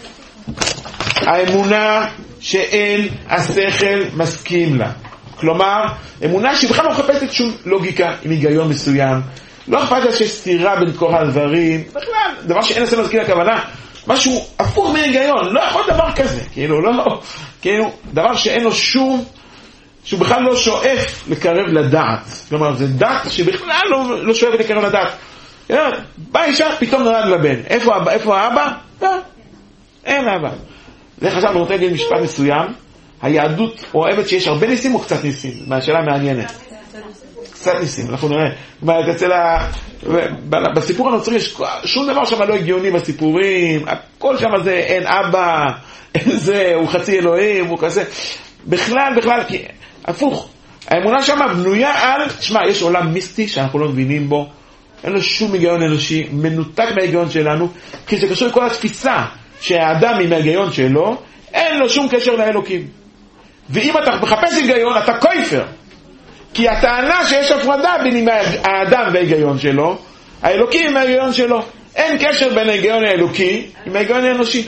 האמונה שאין השכל מסכים לה. כלומר, אמונה שבכלל לא מחפשת שום לוגיקה עם היגיון מסוים. לא אכפת לה שיש סתירה בין כל הדברים. בכלל, דבר שאין השכל מסכים לכוונה, משהו הפוך מהיגיון. לא יכול דבר כזה. כאילו, דבר שאין לו שום, שהוא בכלל לא שואף לקרב לדעת. כלומר, זה דעת שבכלל לא שואף לקרב לדעת. בא אישה, פתאום נולד לבן. איפה האבא? אין האבא. זה חשב, אני רוצה להגיד משפט מסוים, היהדות אוהבת שיש הרבה ניסים או קצת ניסים? מהשאלה מעניינת. קצת ניסים, אנחנו נראה. בסיפור הנוצרי יש שום דבר שם לא הגיוני בסיפורים, הכל שם זה אין אבא, אין זה, הוא חצי אלוהים, הוא כזה. בכלל, כי הפוך. האמונה שם בנויה על, תשמע, יש עולם מיסטי שאנחנו לא מבינים בו, אין לו שום היגיון אנושי, מנותק מההיגיון שלנו, כי זה קשור לכל התפיסה. שהאדם עם ההיגיון שלו, אין לו שום קשר לאלוקים. ואם אתה מחפש היגיון, אתה כופר. כי הטענה שיש הפרדה בין האדם וההיגיון שלו, האלוקים עם ההיגיון שלו. אין קשר בין ההיגיון האלוקי עם ההיגיון האנושי.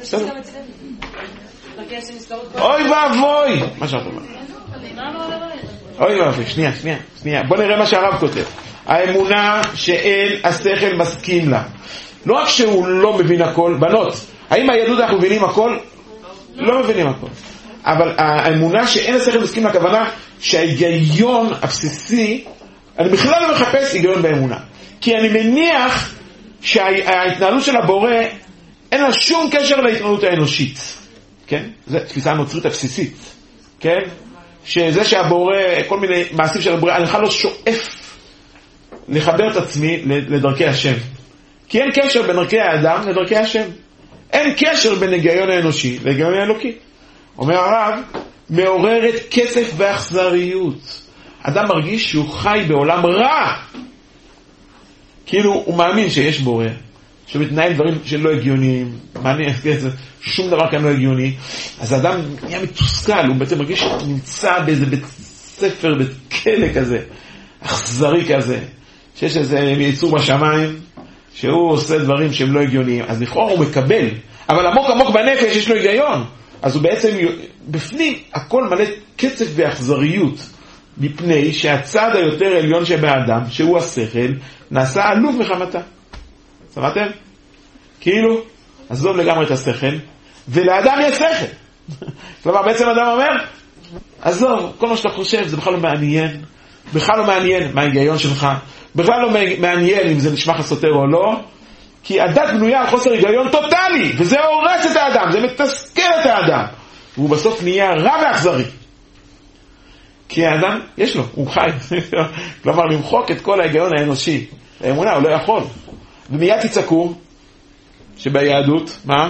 אוי ואבוי! מה שאת אומרת? אוי ואבוי, שנייה. בוא נראה מה שהרב כותב. האמונה שאין השכל מסכים לה. לא רק שהוא לא מבין הכל, בנות, האם היהדות אנחנו מבינים הכל? לא מבינים הכל. אבל האמונה שאין השכל מסכים לכוונה שההיגיון הבסיסי, אני בכלל לא מחפש היגיון באמונה. כי אני מניח שההתנהלות של הבורא אין לה שום קשר להתנהלות האנושית. כן? זו תפיסה הנוצרית הבסיסית. כן? שזה שהבורא, כל מיני מעשים של הבורא, אני בכלל לא שואף לחבר את עצמי לדרכי השם. כי אין קשר בין דרכי האדם לדרכי השם. אין קשר בין היגיון האנושי להיגיון האלוקי. אומר הרב, מעוררת כסף ואכזריות. אדם מרגיש שהוא חי בעולם רע. כאילו הוא מאמין שיש בורא, שמתנהל דברים שלא הגיוניים, מעניין, שום דבר כאן לא הגיוני. אז האדם נהיה מתוסכל, הוא בעצם מרגיש שהוא נמצא באיזה בית ספר, בית כלא כזה, אכזרי כזה, שיש איזה יצור בשמיים, שהוא עושה דברים שהם לא הגיוניים, אז לכאורה הוא מקבל, אבל עמוק בנפש יש לו היגיון, אז הוא בעצם בפנים הכל מלא קצף ואכזריות, מפני שהצד היותר עליון שבאדם, שהוא השכל, נעשה עלוב מחמתה. שמעתם? כאילו, עזוב לגמרי את השכל, ולאדם יש שכל. כלומר, בעצם אדם אומר, עזוב, כל מה שאתה חושב זה בכלל לא מעניין, בכלל לא מעניין מה ההיגיון שלך, בכלל לא מעניין אם זה נשמע לך סותר או לא, כי הדת בנויה על חוסר היגיון טוטלי, וזה הורס את האדם, זה מתסכל את האדם, והוא בסוף נהיה רע ואכזרי. כי האדם, יש לו, הוא חי. כלומר, למחוק את כל ההיגיון האנושי. האמונה, הוא לא יכול. ומיד תצעקו, שביהדות, מה?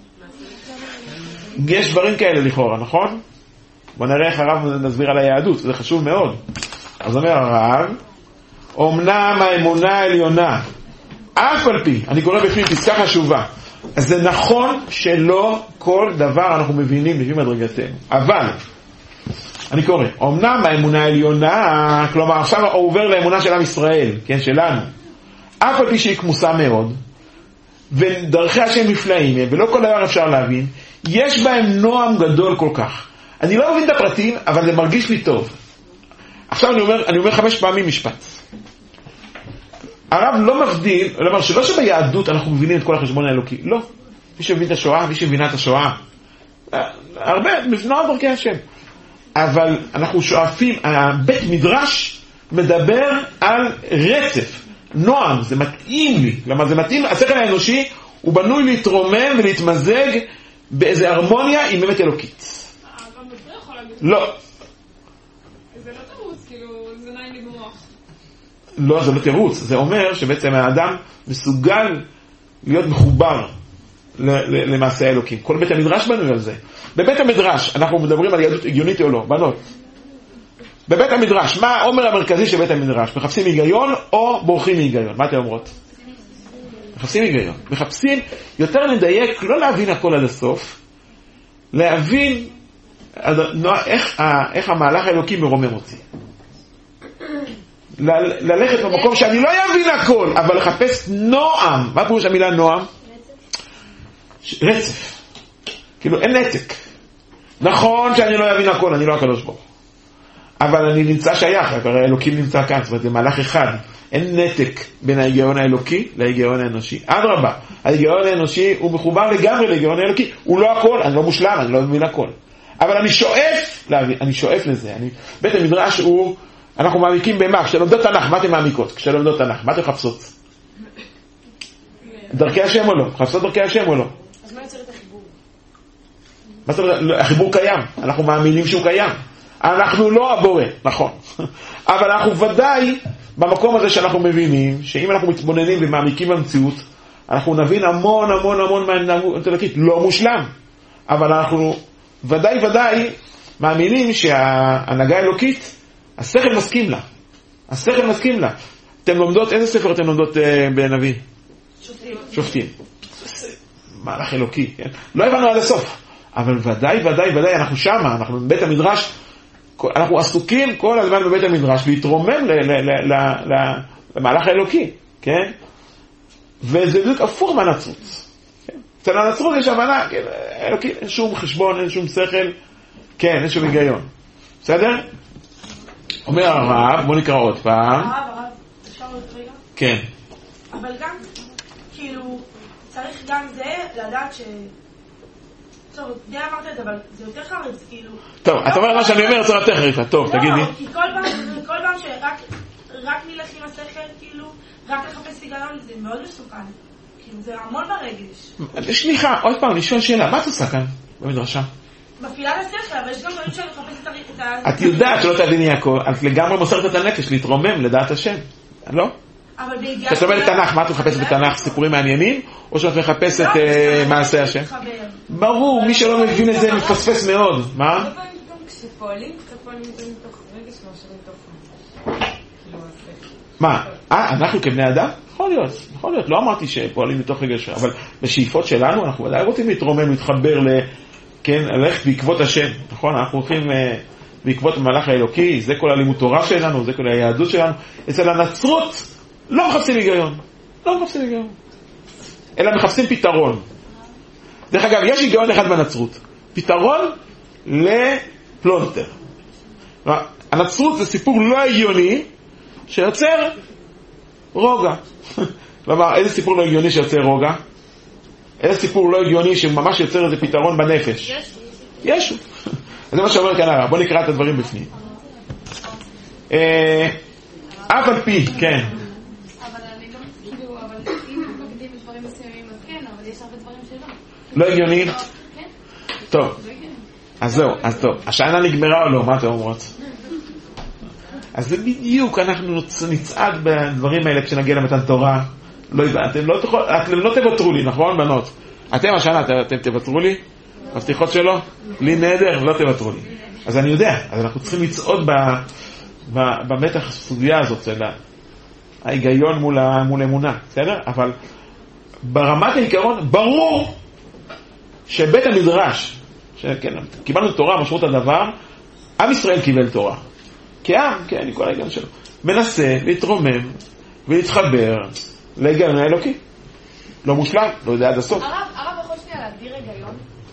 יש דברים כאלה לכאורה, נכון? בוא נראה איך הרב נסביר על היהדות, זה חשוב מאוד. אז אומר הרב, אומנם האמונה העליונה, אף על פי, אני קורא בפנים פסקה חשובה, אז זה נכון שלא כל דבר אנחנו מבינים לפי מדרגתנו. אבל, אני קורא, אומנם האמונה העליונה, כלומר עכשיו הוא עובר לאמונה של עם ישראל, כן, שלנו, אף על פי שהיא כמוסה מאוד, ודרכי השם נפלאים, ולא כל דבר אפשר להבין, יש בהם נועם גדול כל כך. אני לא מבין את הפרטים, אבל זה מרגיש לי טוב. עכשיו אני אומר 5 פעמים משפט. הרב לא מבדיל, לומר שלא שביהדות אנחנו מבינים את כל החשבון האלוקי, לא. מי שמבין את השואה, מי שמבינה את השואה, הרבה, מבנה דרכי השם. אבל אנחנו שואפים, הבית מדרש מדבר על רצף, נועם, זה מתאים לי. למה זה מתאים? השכל האנושי הוא בנוי להתרומם ולהתמזג באיזה הרמוניה עם באמת אלוקית. אבל זה יכול להגיד. לא. זה לא תירוץ, כאילו, זה נעים לי במוח. לא, זה לא תירוץ. זה אומר שבעצם האדם מסוגל להיות מחובר למעשה האלוקים. כל בית המדרש בנוי על זה. בבית המדרש, אנחנו מדברים על יהדות הגיונית או לא, בנות. בבית המדרש, מה העומר המרכזי של בית המדרש? מחפשים היגיון או בורחים מהיגיון? מה אתם אומרות? מחפשים היגיון. מחפשים, יותר לדייק, לא להבין הכל עד הסוף, להבין איך המהלך האלוקי מרומם אותי. ללכת במקום שאני לא אבין הכל, אבל לחפש נועם. מה פירוש המילה נועם? רצף. כאילו אין נתק. נכון שאני לא אבין הכל, אני לא הקדוש ברוך. אבל אני נמצא שייך, הרי האלוקים נמצא כאן, זאת אומרת, זה מהלך אחד. אין נתק בין ההיגיון האלוקי להיגיון האנושי. אדרבה, ההיגיון האנושי הוא מחובר לגמרי להיגיון האלוקי. הוא לא הכל, אני לא מושלם, אני לא מבין הכל. אבל אני שואף להבין, אני שואף לזה. בית המדרש הוא, אנחנו מעמיקים במה? כשלומדות תנ"ך, מה אתם מעמיקות? כשלומדות תנ"ך, מה אתם חפשות? דרכי השם או לא? חפשות דרכי השם או לא? אז מה יוצר את החיבור? מה זאת אומרת? החיבור קיים. אנחנו מאמינים שהוא קיים. אנחנו לא הבורא, נכון. אבל אנחנו ודאי, במקום הזה שאנחנו מבינים, שאם אנחנו מתבוננים ומעמיקים במציאות, אנחנו נבין המון המון המון מההתנהגות האלוקית, לא מושלם. אבל אנחנו ודאי מאמינים שההנהגה האלוקית, השכל מסכים לה. השכל מסכים לה. אתם לומדות, איזה ספר אתם לומדות בנביא? שופטים. מהלך אלוקי, כן? לא הבנו עד הסוף. אבל ודאי, אנחנו שמה, אנחנו בבית המדרש, אנחנו עסוקים כל הזמן בבית המדרש, להתרומם למהלך האלוקי, כן? וזה בדיוק הפוך מהנצרות. אצל הנצרות יש הבנה, כן, אלוקי, אין שום חשבון, אין שום שכל, כן, אין שום היגיון. בסדר? אומר הרב, בוא נקרא עוד פעם. הרב, אפשר עוד רגע? כן. אבל גם, כאילו, צריך גם זה לדעת ש... טוב, די אמרת את זה, אבל זה יותר חרץ, כאילו... טוב, אתה אומר מה שאני אומר, זה יותר חריפה. טוב, תגידי. לא, כי כל פעם שרק נלך עם השכל, כאילו, רק לחפש היגיון, זה מאוד מסוכן. כאילו, זה המון ברגש. סליחה, עוד פעם, אני שואל שאלה, מה את עושה כאן במדרשה? מפעילה לשכל, אבל יש גם דברים שאני מחפשת את ה... את יודעת שלא תביני הכל, את לגמרי מוסרת את הנפש, להתרומם לדעת השם, לא? אבל בידיעה... כשאת אומרת תנ"ך, מה את מחפשת בתנ"ך? סיפורים מעניינים? או שאת מחפשת מעשה השם? ברור, מי שלא מבין את זה מפספס מאוד. מה? הרבה פעמים גם כשפועלים, פועלים מתוך רגש מאשר מתוך... מה? אנחנו כבני אדם? יכול להיות. לא אמרתי שפועלים מתוך רגש, אבל בשאיפות שלנו אנחנו ודאי רוצים להתרומם, להתחבר כן, ללכת בעקבות השם, נכון? אנחנו הולכים בעקבות המהלך האלוקי, זה כל הלימוד תורה שלנו, זה כל היהדות שלנו. אצל הנצרות לא מחפשים היגיון, אלא מחפשים פתרון. דרך אגב, יש היגיון אחד בנצרות, פתרון לפלונטר. הנצרות זה סיפור לא הגיוני שיוצר רוגע. כלומר, איזה סיפור לא הגיוני שיוצר רוגע? איזה סיפור לא הגיוני שממש יוצר איזה פתרון בנפש? ישו. זה מה שאומר כאן הרב. בוא נקרא את הדברים בפנים. אף על פי, כן. אבל אני לא כאילו, אבל אם מקדים דברים מסוימים, אז כן, אבל יש הרבה דברים שלא. לא הגיוני? כן. טוב. אז זהו, אז טוב. השנה נגמרה או לא? מה אתם אומרות? אז זה בדיוק, אנחנו נצעד בדברים האלה כשנגיע למתן תורה. לא הבנתם, אתם לא תוותרו לי, נכון בנות? אתם השנה, אתם תוותרו לי? מבטיחות שלא? לי נהדר, לא תוותרו לי. אז אני יודע, אז אנחנו צריכים לצעוד במתח הסוגיה הזאת, ההיגיון מול אמונה, בסדר? אבל ברמת העיקרון, ברור שבית המדרש, קיבלנו תורה, משמעות הדבר, עם ישראל קיבל תורה. כעם, כן, כל ההיגיון שלו. מנסה להתרומם ולהתחבר להיגיון האלוקי. לא מושלם, לא יודע עד הסוף. הרב יכול שנייה להגדיר היגיון?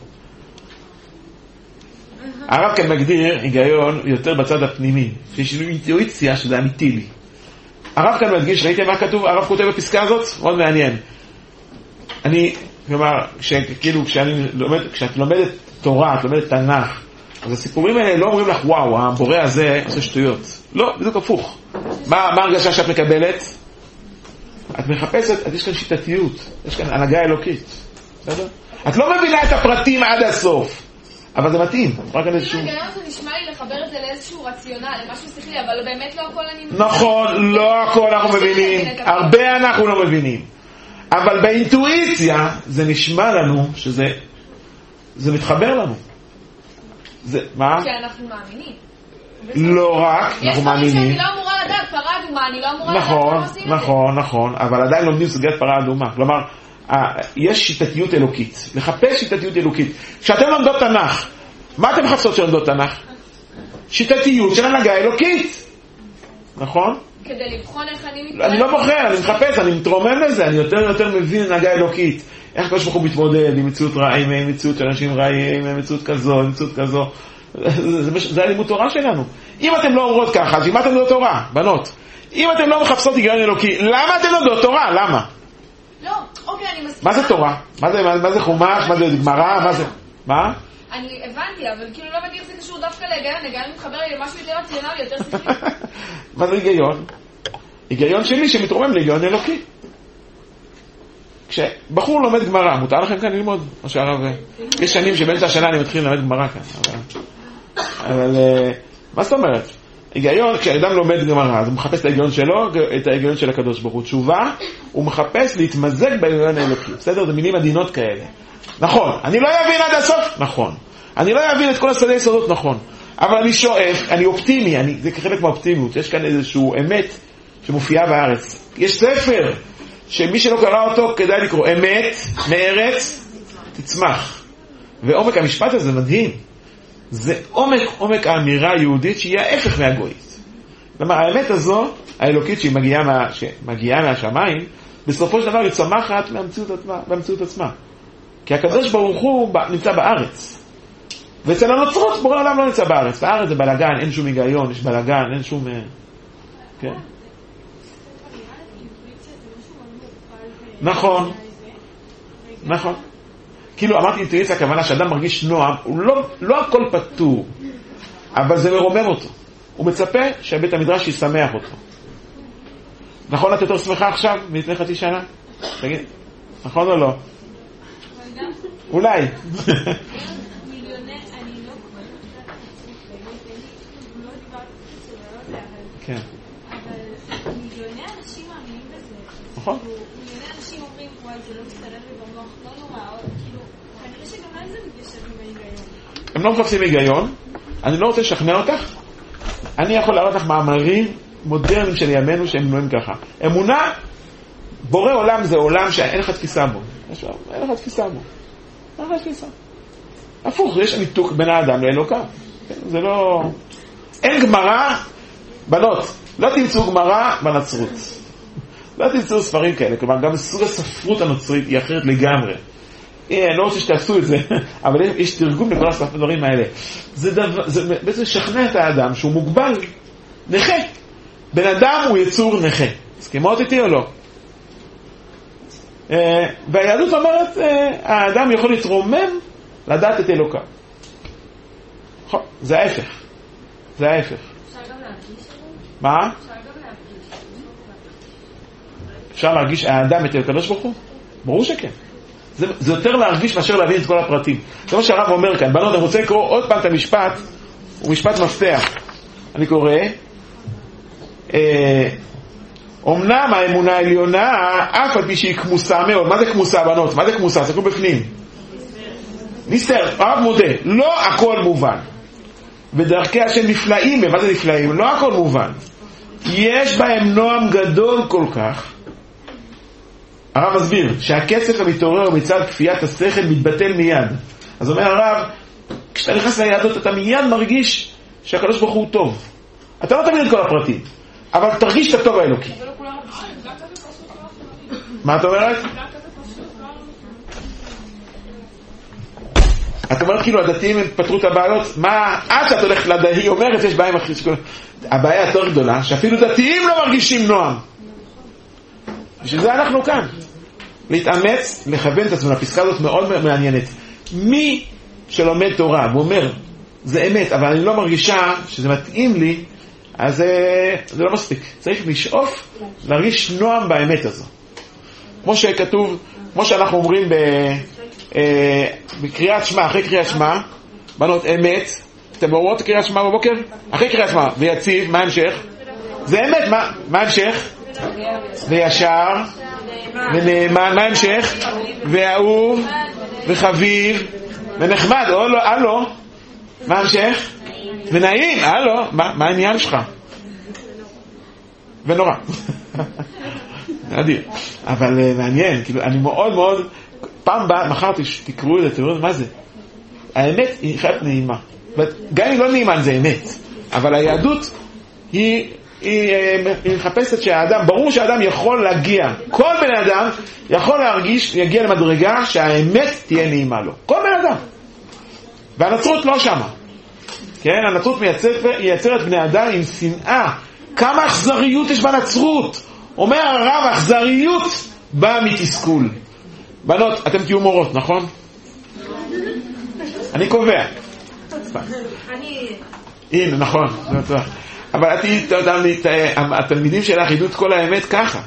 הרב כאן מגדיר היגיון יותר בצד הפנימי, שיש לנו אינטואיציה שזה אמיתי לי. הרב כאן מדגיש, ראיתם מה כתוב? הרב כותב בפסקה הזאת? מאוד מעניין. כלומר, כשאת לומדת תורה, את לומדת תנ"ך, אז הסיפורים האלה לא אומרים לך, וואו, הבורא הזה עושה שטויות. לא, בדיוק הפוך. מה הרגשה שאת מקבלת? את מחפשת, יש כאן שיטתיות, יש כאן הנהגה אלוקית. בסדר? את לא מבינה את הפרטים עד הסוף, אבל זה מתאים. רק על איזשהו... ההיגיון זה נשמע לי לחבר את זה לאיזשהו רציונל, למשהו שכלי, אבל באמת לא הכל אני... נכון, לא הכל אנחנו מבינים. הרבה אנחנו לא מבינים. אבל באינטואיציה זה נשמע לנו שזה מתחבר לנו. מה? כי אנחנו מאמינים. לא רק, אנחנו מאמינים. יש דברים שאני לא אמורה לדעת, פרה אדומה, אני לא אמורה לדעת. נכון, אבל עדיין לומדים סוגית פרה אדומה. כלומר, יש שיטתיות אלוקית. לחפש שיטתיות אלוקית. כשאתם לומדות תנ"ך, מה אתם מחפשות שלומדות תנ"ך? שיטתיות של הנהגה אלוקית. נכון? כדי לבחון איך אני מתמודד. אני לא בוחר, אני מחפש, אני מתרומם לזה, אני יותר מבין הנהגה אלוקית. איך כל שבחור מתמודד עם מציאות רעים, עם מציאות של אנשים רעים, עם מציאות כזו, עם מציאות כזו. זה הלימוד תורה שלנו. אם אתם לא אומרות ככה, אז אם אתם לא תורה, בנות, אם אתם לא מחפשות היגיון אלוקי, למה אתם לא תורה? למה? לא, אוקיי, אני מסכימה. מה זה תורה? מה זה חומש? מה זה גמרא? מה זה? מה? אני הבנתי, אבל כאילו לא מגיע זה קשור דווקא להיגיון, היגיון מתחבר לי למשהו יותר רציונלי, יותר שכלי. מה זה היגיון? היגיון שלי שמתרומם להיגיון אלוקי. כשבחור לומד גמרא, מותר לכם כאן ללמוד? או שהרב... יש שנים שבאמצע השנה אני מתחיל ללמד גמרא כאן. אבל מה זאת אומרת? היגיון, כשאדם לומד גמרא, אז הוא מחפש את ההיגיון שלו, את ההיגיון של הקדוש ברוך הוא. תשובה, הוא מחפש להתמזג בהיגיון האלוקי. בסדר? זה מילים עדינות כאלה. נכון. אני לא אבין עד הסוף? נכון. אני לא אבין את כל השדה יסודות? נכון. אבל אני שואף, אני אופטימי, זה כחלק מהאופטימיות. יש כאן איזשהו אמת שמופיעה בארץ. יש ספר שמי שלא קרא אותו כדאי לקרוא. אמת מארץ תצמח. ועומק המשפט הזה מדהים. זה עומק האמירה היהודית שהיא ההפך מהגויית. כלומר, האמת הזו, האלוקית שהיא מגיעה מהשמיים, בסופו של דבר היא צמחת במציאות עצמה. כי הקדוש ברוך הוא נמצא בארץ. ואצל הנוצרות בורא העולם לא נמצא בארץ. בארץ זה בלגן, אין שום היגיון, יש בלגן, אין שום... כן? נכון. נכון. כאילו אמרתי אינטואיציה, הכוונה שאדם מרגיש נועם, הוא לא הכל פתור, אבל זה מרומם אותו. הוא מצפה שבית המדרש ישמח אותו. נכון את יותר שמחה עכשיו מלפני חצי שנה? תגיד, נכון או לא? אולי. כן. אבל מיליוני אנשים מאמינים בזה. נכון. מיליוני אנשים אומרים, וואי, זה לא מסתדר לי במוח, לא נורא, כאילו, כנראה שגם אין זה מתיישב עם ההיגיון. הם לא מחפשים היגיון, אני לא רוצה לשכנע אותך, אני יכול להראות לך מאמרים מודרניים של ימינו שהם בנויים ככה. אמונה, בורא עולם זה עולם שאין לך תפיסה בו. אין לך תפיסה בו. אין לך תפיסה. הפוך, יש ניתוק בין האדם לאלוקה. זה לא... אין גמרא, בנות, לא תמצאו גמרא בנצרות. לא תמצאו ספרים כאלה, כלומר גם סוג הספרות הנוצרית היא אחרת לגמרי. אני לא רוצה שתעשו את זה, אבל יש תרגום לכל הדברים האלה. זה בעצם לשכנע את האדם שהוא מוגבל, נכה. בן אדם הוא יצור נכה. הסכימות איתי או לא? והיהדות אומרת, האדם יכול להתרומם לדעת את אלוקה. זה ההפך. זה ההפך. אפשר גם להרגיש? מה? אפשר גם להרגיש. אפשר להרגיש האדם את הקדוש ברוך הוא? ברור שכן. זה יותר להרגיש מאשר להבין את כל הפרטים. זה מה שהרב אומר כאן. בנות, אני רוצה לקרוא עוד פעם את המשפט, הוא משפט מפתח. אני קורא, אמנם האמונה העליונה, אף על פי שהיא כמוסה מאוד. מה זה כמוסה, בנות? מה זה כמוסה? תסתכלו בפנים. נסתר, הרב מודה, לא הכל מובן. ודרכי השם נפלאים, מה זה נפלאים? לא הכל מובן. יש בהם נועם גדול כל כך. הרב מסביר שהכסף המתעורר מצד כפיית השכל מתבטל מיד. אז אומר הרב, כשאתה נכנס ליהדות אתה מיד מרגיש שהקדוש ברוך הוא טוב. אתה לא תבין את כל הפרטים, אבל תרגיש את הטוב האלוקי. מה את אומרת? את אומרת כאילו הדתיים הם פתרו את הבעיות, מה, עד שאת הולכת לדתיים, היא אומרת יש בעיה עם הכי שכל, הבעיה יותר גדולה, שאפילו דתיים לא מרגישים נועם. בשביל זה אנחנו כאן. להתאמץ, לכוון את עצמנו, הפסקה הזאת מאוד מעניינת. מי שלומד תורה ואומר, זה אמת, אבל אני לא מרגישה שזה מתאים לי, אז זה לא מספיק. צריך לשאוף, להרגיש נועם באמת הזו. כמו שכתוב, כמו שאנחנו אומרים בקריאת שמע, אחרי קריאת שמע, בנות אמת, אתם אומרות קריאת שמע בבוקר? אחרי קריאת שמע, ויציב, מה המשך? זה אמת, מה המשך? וישר, ונאמן, מה המשך? ואהוב, וחביב, ונחמד, או לא, הלו, מה המשך? ונעים, הלו, מה העניין שלך? ונורא. נדיר. אבל מעניין, כאילו, אני מאוד מאוד, פעם באה, מחר תקראו את זה, תראו מה זה. האמת היא חייבת נעימה. גם אם לא נעימה זה אמת, אבל היהדות היא מחפשת שהאדם, ברור שהאדם יכול להגיע, כל בן אדם יכול להרגיש, יגיע למדרגה שהאמת תהיה נעימה לו. כל בן אדם. והנצרות לא שמה. כן, הנצרות מייצרת בני אדם עם שנאה. כמה אכזריות יש בנצרות. אומר הרב, אכזריות באה מתסכול. בנות, אתם תהיו מורות, נכון? אני קובע. הנה, נכון. אבל התלמידים שלך ידעו את כל האמת ככה.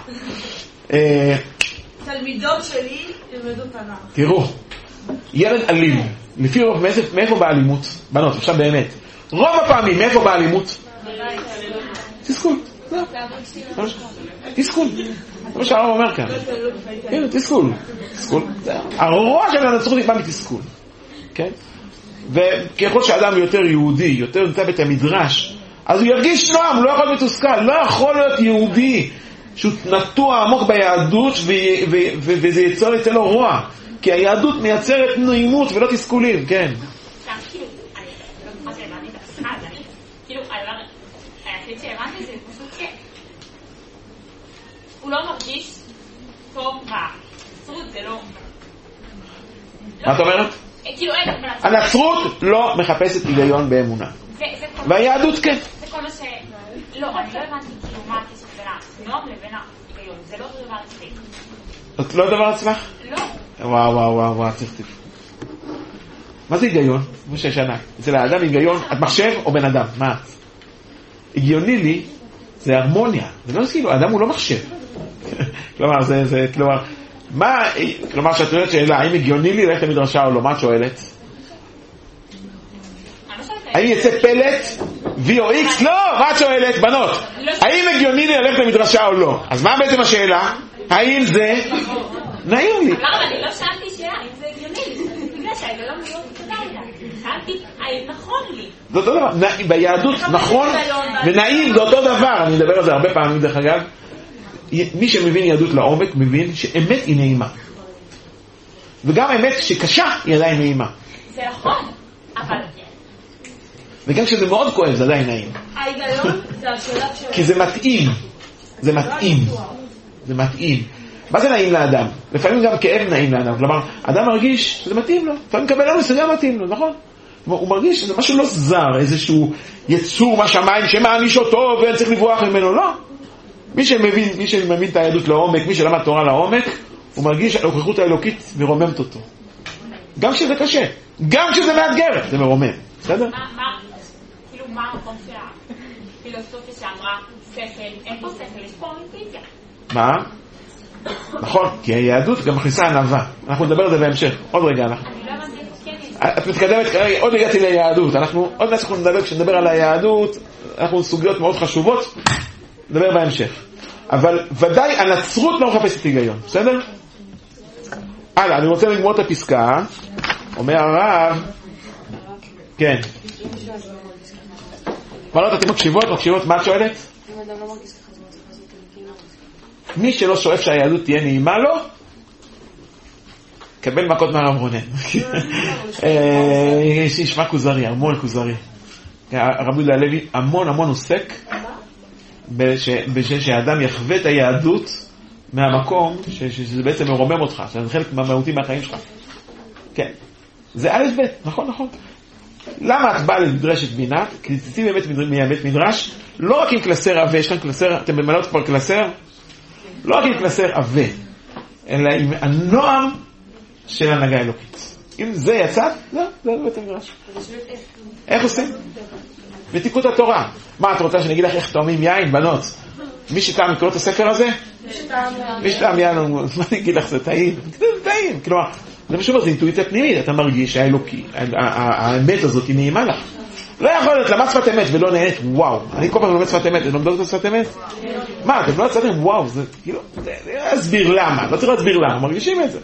תלמידות שלי ילמדו תנ"ך. תראו, ילד אלים, לפי רוב, מאיפה באה אלימות? בנות, עכשיו באמת. רוב הפעמים, מאיפה באה אלימות? תסכול. תסכול. כמו שהרב אומר כאן. תסכול. הרוע של הנצרות בא מתסכול. כן? וככל שאדם יותר יהודי, יותר נמצא בית המדרש, אז הוא ירגיש נועם, לא יכול להיות מתוסכל, לא יכול להיות יהודי שהוא נטוע עמוק ביהדות וזה יצור אצלו רוע, כי היהדות מייצרת נעימות ולא תסכולים, כן. הוא לא מרגיש טוב בנצרות, זה לא... מה את אומרת? הנצרות לא מחפשת היגיון באמונה. והיהדות כן. זה כל מה ש... לא, אני לא הבנתי כאילו מה הקשר בין הנועם לבין ההיגיון. זה לא דבר אצלך. את לא דבר אצלך? לא. וואו, צריך. מה זה היגיון? כמו ששנה. אצל האדם היגיון, את מחשב או בן אדם? מה? הגיוני לי זה הרמוניה. זה לא כאילו, האדם הוא לא מחשב. כלומר, זה, כלומר, מה, כלומר, שאת אומרת שאלה, האם הגיוני לי ללכת למדרשה או לא? מה את שואלת? האם יצא פלט V או X? לא, מה את שואלת, בנות? האם הגיוני לי ללכת למדרשה או לא? אז מה בעצם השאלה? האם זה נעים לי? לא, אני לא שאלתי שאלה, האם זה הגיוני לי. בגלל שההיגיון לא כדאי. שאלתי, האם נכון לי? זה אותו דבר, ביהדות נכון ונעים זה אותו דבר. אני מדבר על זה הרבה פעמים דרך אגב. מי שמבין יהדות לעומק מבין שאמת היא נעימה, וגם אמת שקשה היא עדיין נעימה. זה נכון, אבל וגם כשזה מאוד כואב זה עדיין נעים. ההיגיון זה השאלה של... כי זה מתאים. זה מתאים. מה זה נעים לאדם? לפעמים גם כאב נעים לאדם. כלומר, אדם מרגיש שזה מתאים לו. לפעמים מקבל לנו שזה גם מתאים לו, נכון? הוא מרגיש שזה משהו לא זר, איזשהו יצור מהשמיים שמעניש אותו ואין צריך לברוח ממנו, לא. מי שמבין את היהדות לעומק, מי שלמד תורה לעומק, הוא מרגיש שהנוכחות האלוקית מרוממת אותו. גם כשזה קשה, גם כשזה מאתגר, זה מרומם. בסדר? כאילו מה המקום של הפילוסופיה שאמרה שכל, אין פה שכל, יש פה אינטואיציה. מה? נכון, כי היהדות גם מכניסה ענווה. אנחנו נדבר על זה בהמשך. עוד רגע אנחנו. את מתקדמת כרגע, עוד הגעתי ליהדות. עוד מעט אנחנו נדבר, כשנדבר על היהדות, אנחנו סוגיות מאוד חשובות. נדבר בהמשך. אבל ודאי הנצרות לא מחפשת היגיון, בסדר? הלאה, אני רוצה לגמור את הפסקה. אומר הרב, כן. בנות, אתם מקשיבות, מה את שואלת? מי שלא שואף שהיהדות תהיה נעימה לו, קבל מכות מהרב רונן. ישמע כוזרי, המון כוזרי. הרב יהודה הלוי המון עוסק שהאדם יחווה את היהדות מהמקום שזה בעצם מרומם אותך, שזה חלק מהמהותי מהחיים שלך. כן. זה א' ב', נכון. למה את באה למדרשת בינה? כי תצאי באמת מבית מדרש, לא רק עם קלסר עווה, יש כאן קלסר, אתם במלות כבר קלסר? לא רק עם קלסר עווה, אלא עם הנועם של הנהגה אלוקית. אם זה יצא, זה בית המדרש. איך עושים? בתיקות התורה. מה, את רוצה שאני אגיד לך איך טועמים יין, בנות? מי שטעם לקרוא את הספר הזה? מי שטעם יין, מה אני אגיד לך, זה טעים? טעים. כלומר, זה משהו, זה אינטואיציה פנימית, אתה מרגיש שהאלוקי, האמת הזאת היא נעימה לך. לא יכול להיות, למד שפת אמת ולא נהנית, וואו. אני כל פעם לומד שפת אמת, אני לא מדבר את שפת אמת? מה, אתם לא יצאתם, וואו, זה כאילו, להסביר למה, לא צריך להסביר למה, מרגישים את זה.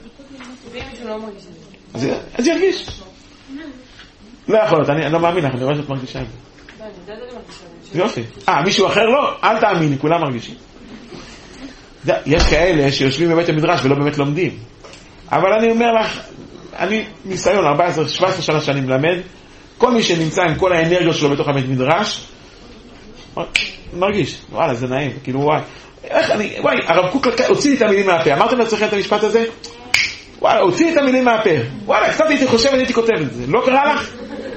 אז ירגיש. לא יכול להיות, אני לא מאמין לך, אני רואה שאת מרגישה את זה. יופי. מישהו אחר לא? אל תאמיני, כולם מרגישים. יש כאלה שיושבים בבית המדרש ולא באמת לומדים. אבל אני אומר לך, אני ניסיון 14-17 שנה שאני מלמד, כל מי שנמצא עם כל האנרגיות שלו בתוך הבית מדרש, מרגיש, וואלה, זה נעים, כאילו וואי, הרב קוק הוציא לי את המילים מהפה. אמרתם לעצמכם את המשפט הזה? וואלה, הוציא לי את המילים מהפה. וואלה, קצת הייתי חושב ואני הייתי כותב את זה. לא קרה לך?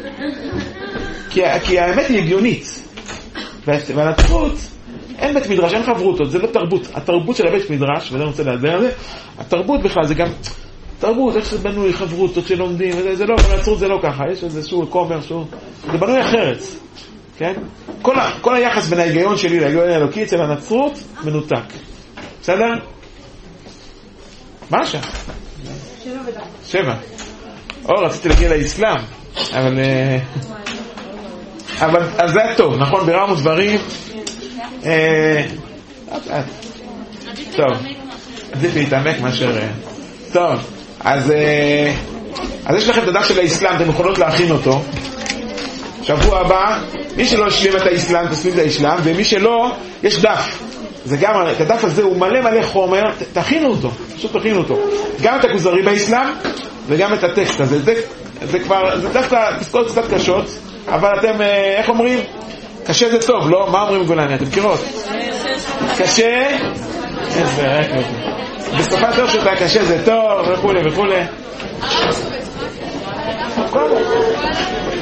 כי האמת היא הגיונית. והנצרות, אין בית מדרש, אין חברותות, זה לא תרבות. התרבות של הבית מדרש, ואני רוצה להדבר על זה, התרבות בכלל זה גם תרבות, איך זה בנוי, חברותות שלומדים, זה לא, בנצרות זה לא ככה, יש איזשהו קומר, זה בנוי אחרת, כן? כל היחס בין ההיגיון שלי להיגיון האלוקי אצל הנצרות מנותק. בסדר? מה השעה? 7. רציתי להגיע לאסלאם, אבל זה היה טוב, נכון? ביררנו דברים. טוב, עדיף להתעמק מאשר... טוב, אז יש לכם את הדף של האסלאם, אתם יכולות להכין אותו. שבוע הבא, מי שלא השלים את האסלאם, תשלים את האסלאם, ומי שלא, יש דף. זה גם, את הדף הזה הוא מלא חומר, תכינו אותו, פשוט תכינו אותו. גם את הכוזרי באסלאם, וגם את הטקסט הזה. זה כבר, זה דווקא פסקאות קצת קשות, אבל אתם, איך אומרים? קשה זה טוב, לא? מה אומרים גולני? אתם מכירות? קשה? איזה רק בסופת טוב שאתה קשה זה טוב, וכו'.